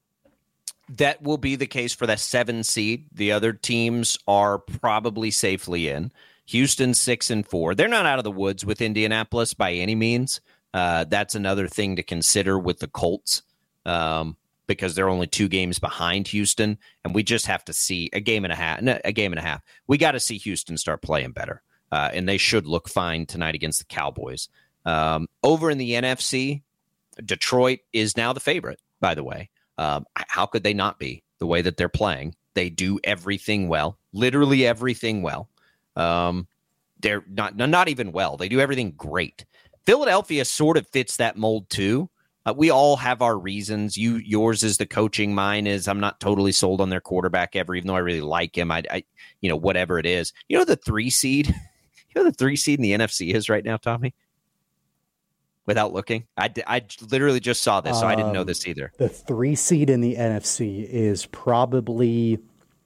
That will be the case for the seven seed. The other teams are probably safely in. Houston six and four. They're not out of the woods with Indianapolis by any means. Uh, that's another thing to consider with the Colts um, because they're only two games behind Houston, and we just have to see a game and a half. A game and a half. We got to see Houston start playing better, uh, and they should look fine tonight against the Cowboys. Um, over in the N F C, Detroit is now the favorite. By the way. Um, how could they not be the way that they're playing? They do everything well, literally everything well. Um, they're not not even well. They do everything great. Philadelphia sort of fits that mold too. Uh, we all have our reasons. You, yours is the coaching. Mine is I'm not totally sold on their quarterback ever, even though I really like him. I, I you know, whatever it is. You know the three seed. You know the three seed in the N F C is right now, Tommy. Without looking, I, I literally just saw this, so I didn't know Um, this either. The three seed in the N F C is probably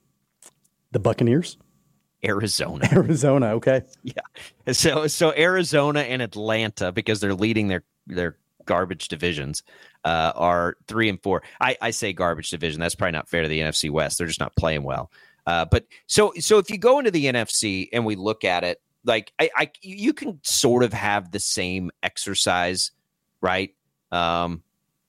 the Buccaneers. Arizona. Arizona, okay. Yeah. So so Arizona and Atlanta, because they're leading their their garbage divisions, uh, are three and four. I, I say garbage division. That's probably not fair to the N F C West. They're just not playing well. Uh, but so so if you go into the N F C and we look at it, like I, I you can sort of have the same exercise, right? Um,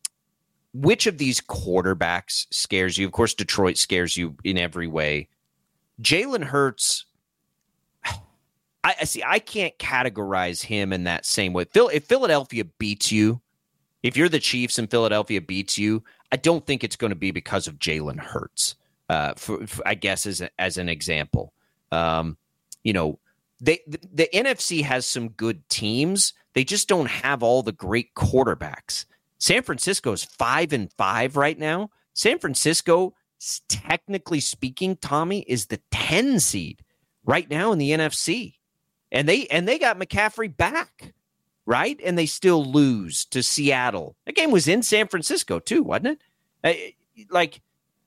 which of these quarterbacks scares you? Of course, Detroit scares you in every way. Jalen Hurts, I, I see. I can't categorize him in that same way. Phil, if Philadelphia beats you, if you're the Chiefs and Philadelphia beats you, I don't think it's going to be because of Jalen Hurts. Uh, for, for, I guess as a, as an example, um, you know, they the, the N F C has some good teams. They just don't have all the great quarterbacks. San Francisco is five and five right now. San Francisco, technically speaking, Tommy, is the ten seed right now in the N F C. And they and they got McCaffrey back, right? And they still lose to Seattle. That game was in San Francisco too, wasn't it? Uh, like,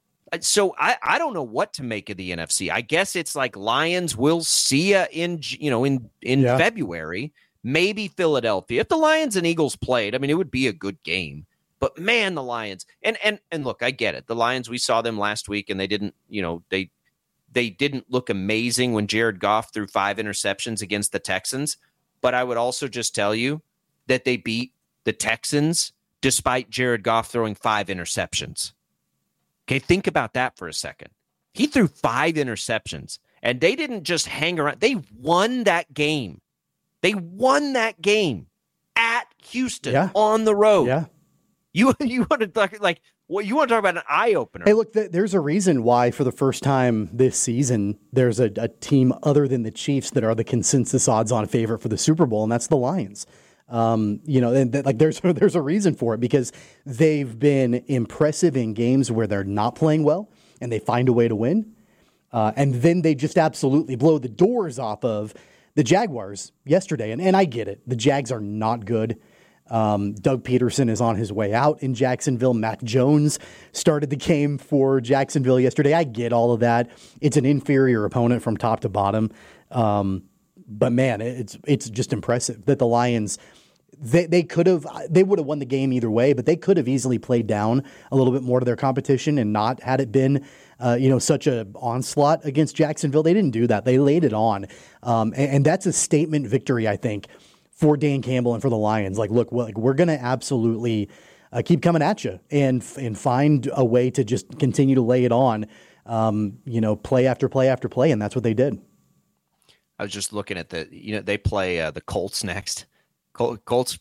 so I, I don't know what to make of the N F C. I guess it's like Lions will see ya in you know in in Yeah. February. Maybe Philadelphia. If the Lions and Eagles played, I mean, it would be a good game. But man, the Lions and and and look, I get it. The Lions, we saw them last week, and they didn't, you know, they they didn't look amazing when Jared Goff threw five interceptions against the Texans. But I would also just tell you that they beat the Texans despite Jared Goff throwing five interceptions. Okay, think about that for a second. He threw five interceptions, and they didn't just hang around. They won that game. They won that game at Houston Yeah. on the road. Yeah. You you want to talk like well, you want to talk about an eye opener? Hey, look, th- there's a reason why for the first time this season, there's a, a team other than the Chiefs that are the consensus odds-on favorite for the Super Bowl, and that's the Lions. Um, you know, and th- like there's there's a reason for it because they've been impressive in games where they're not playing well and they find a way to win, uh, and then they just absolutely blow the doors off of the Jaguars yesterday. And and I get it, the Jags are not good. Um, Doug Peterson is on his way out in Jacksonville. Mac Jones started the game for Jacksonville yesterday. I get all of that. It's an inferior opponent from top to bottom. Um, but man, it's it's just impressive that the Lions, they they could have, they would have won the game either way, but they could have easily played down a little bit more to their competition and not had it been, uh, you know, such a onslaught against Jacksonville. They didn't do that. They laid it on. Um, and, and that's a statement victory, I think, for Dan Campbell and for the Lions. Like, look, like we're going to absolutely uh, keep coming at you and and find a way to just continue to lay it on, um, you know, play after play after play, and that's what they did. I was just looking at the, you know, they play uh, the Colts next. Col- Colts.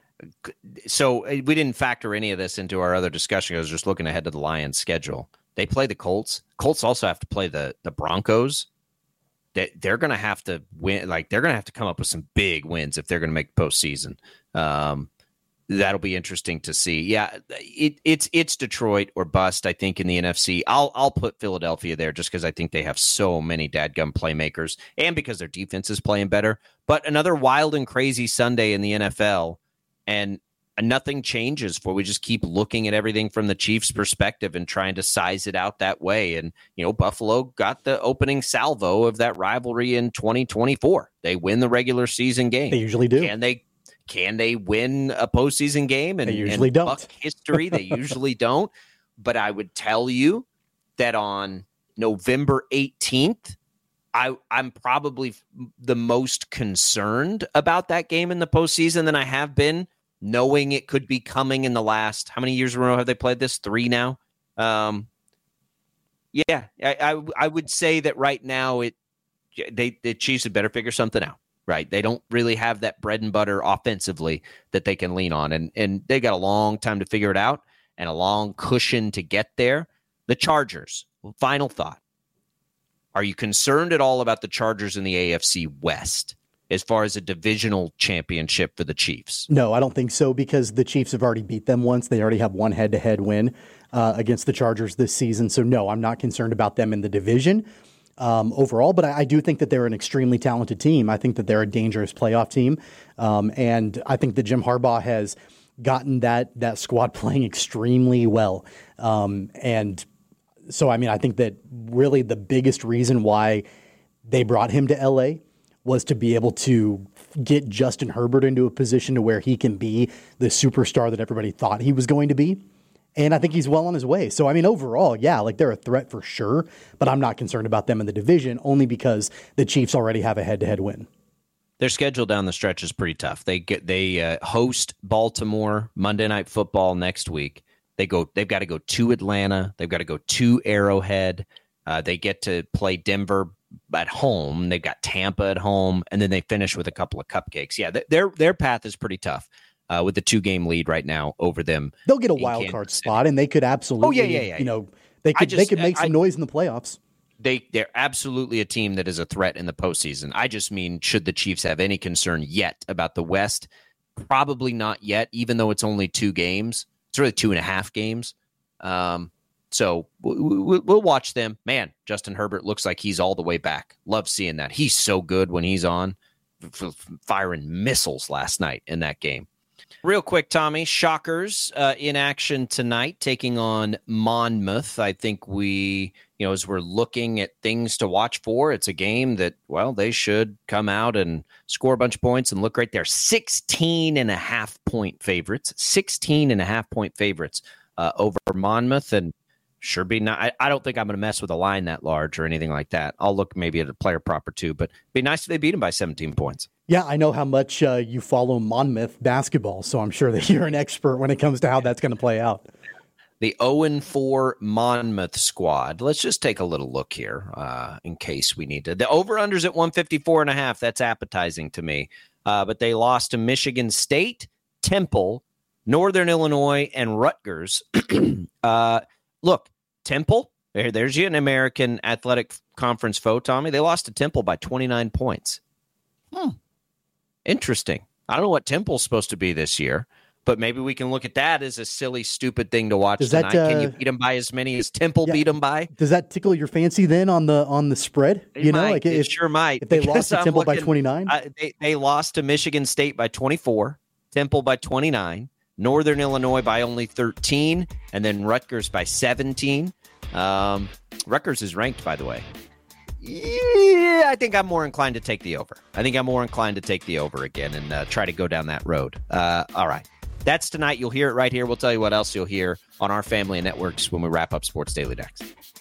So we didn't factor any of this into our other discussion. I was just looking ahead to the Lions' schedule. They play the Colts. Colts also have to play the the Broncos. They, they're going to have to win. Like they're going to have to come up with some big wins if they're going to make the postseason. Um, that'll be interesting to see. Yeah, it, it's it's Detroit or bust. I think in the N F C, I'll I'll put Philadelphia there just because I think they have so many dadgum playmakers and because their defense is playing better. But another wild and crazy Sunday in the N F L, and nothing changes for we just keep looking at everything from the Chiefs' perspective and trying to size it out that way. And, you know, Buffalo got the opening salvo of that rivalry in twenty twenty-four. They win the regular season game. They usually do. Can they can they win a postseason game and, they usually and don't. buck history? They usually don't. But I would tell you that on November eighteenth, I, I'm probably the most concerned about that game in the postseason than I have been, knowing it could be coming in the last, how many years in a row have they played this? Three now? Um, yeah, I, I I would say that right now it they the Chiefs had better figure something out, right? They don't really have that bread and butter offensively that they can lean on, and and they got a long time to figure it out and a long cushion to get there. The Chargers, final thought. Are you concerned at all about the Chargers in the A F C West as far as a divisional championship for the Chiefs? No, I don't think so, because the Chiefs have already beat them once. They already have one head-to-head win uh, against the Chargers this season. So, no, I'm not concerned about them in the division um, overall, but I, I do think that they're an extremely talented team. I think that they're a dangerous playoff team, um, and I think that Jim Harbaugh has gotten that that squad playing extremely well. Um, and so, I mean, I think that really the biggest reason why they brought him to L A was to be able to get Justin Herbert into a position to where he can be the superstar that everybody thought he was going to be. And I think he's well on his way. So, I mean, overall, yeah, like they're a threat for sure, but I'm not concerned about them in the division only because the Chiefs already have a head-to-head win. Their schedule down the stretch is pretty tough. They get they uh, host Baltimore Monday Night Football next week. They go. They've got to go to Atlanta. They've got to go to Arrowhead. Uh, they get to play Denver at home. They've got Tampa at home, and then they finish with a couple of cupcakes. Yeah, th- their their path is pretty tough uh, with the two game lead right now over them. They'll get a wild Kansas card City. Spot, and they could absolutely. Oh yeah, yeah, yeah. You know, they could just, they could make some I, noise in the playoffs. They they're absolutely a team that is a threat in the postseason. I just mean, should the Chiefs have any concern yet about the West? Probably not yet, even though it's only two games. It's really two and a half games. Um, so we'll, we'll watch them. Man, Justin Herbert looks like he's all the way back. Love seeing that. He's so good when he's on, firing missiles last night in that game. Real quick, Tommy, Shockers uh, in action tonight, taking on Monmouth. I think we, you know, as we're looking at things to watch for, it's a game that, well, they should come out and score a bunch of points and look right there. sixteen and a half point favorites, sixteen and a half point favorites uh, over Monmouth. And sure be not, I, I don't think I'm going to mess with a line that large or anything like that. I'll look maybe at a player prop or two, but it'd be nice if they beat them by seventeen points. Yeah, I know how much uh, you follow Monmouth basketball, so I'm sure that you're an expert when it comes to how that's going to play out. The oh and four Monmouth squad. Let's just take a little look here uh, in case we need to. The over-under's at one fifty-four and a half. That's appetizing to me. Uh, but they lost to Michigan State, Temple, Northern Illinois, and Rutgers. uh, look, Temple, there, there's you an American Athletic Conference foe, Tommy. They lost to Temple by twenty-nine points. Hmm. Interesting. I don't know what Temple's supposed to be this year, but maybe we can look at that as a silly, stupid thing to watch does tonight. That, uh, can you beat them by as many as Temple yeah, beat them by? Does that tickle your fancy then on the on the spread? It you know, might. like it if, sure might. If they lost to Temple looking, by twenty-nine, uh, they they lost to Michigan State by twenty-four, Temple by twenty-nine, Northern Illinois by only thirteen, and then Rutgers by seventeen. Um, Rutgers is ranked, by the way. Yeah, I think I'm more inclined to take the over. I think I'm more inclined to take the over again and uh, try to go down that road. Uh, all right. That's tonight. You'll hear it right here. We'll tell you what else you'll hear on our family of networks when we wrap up Sports Daily next.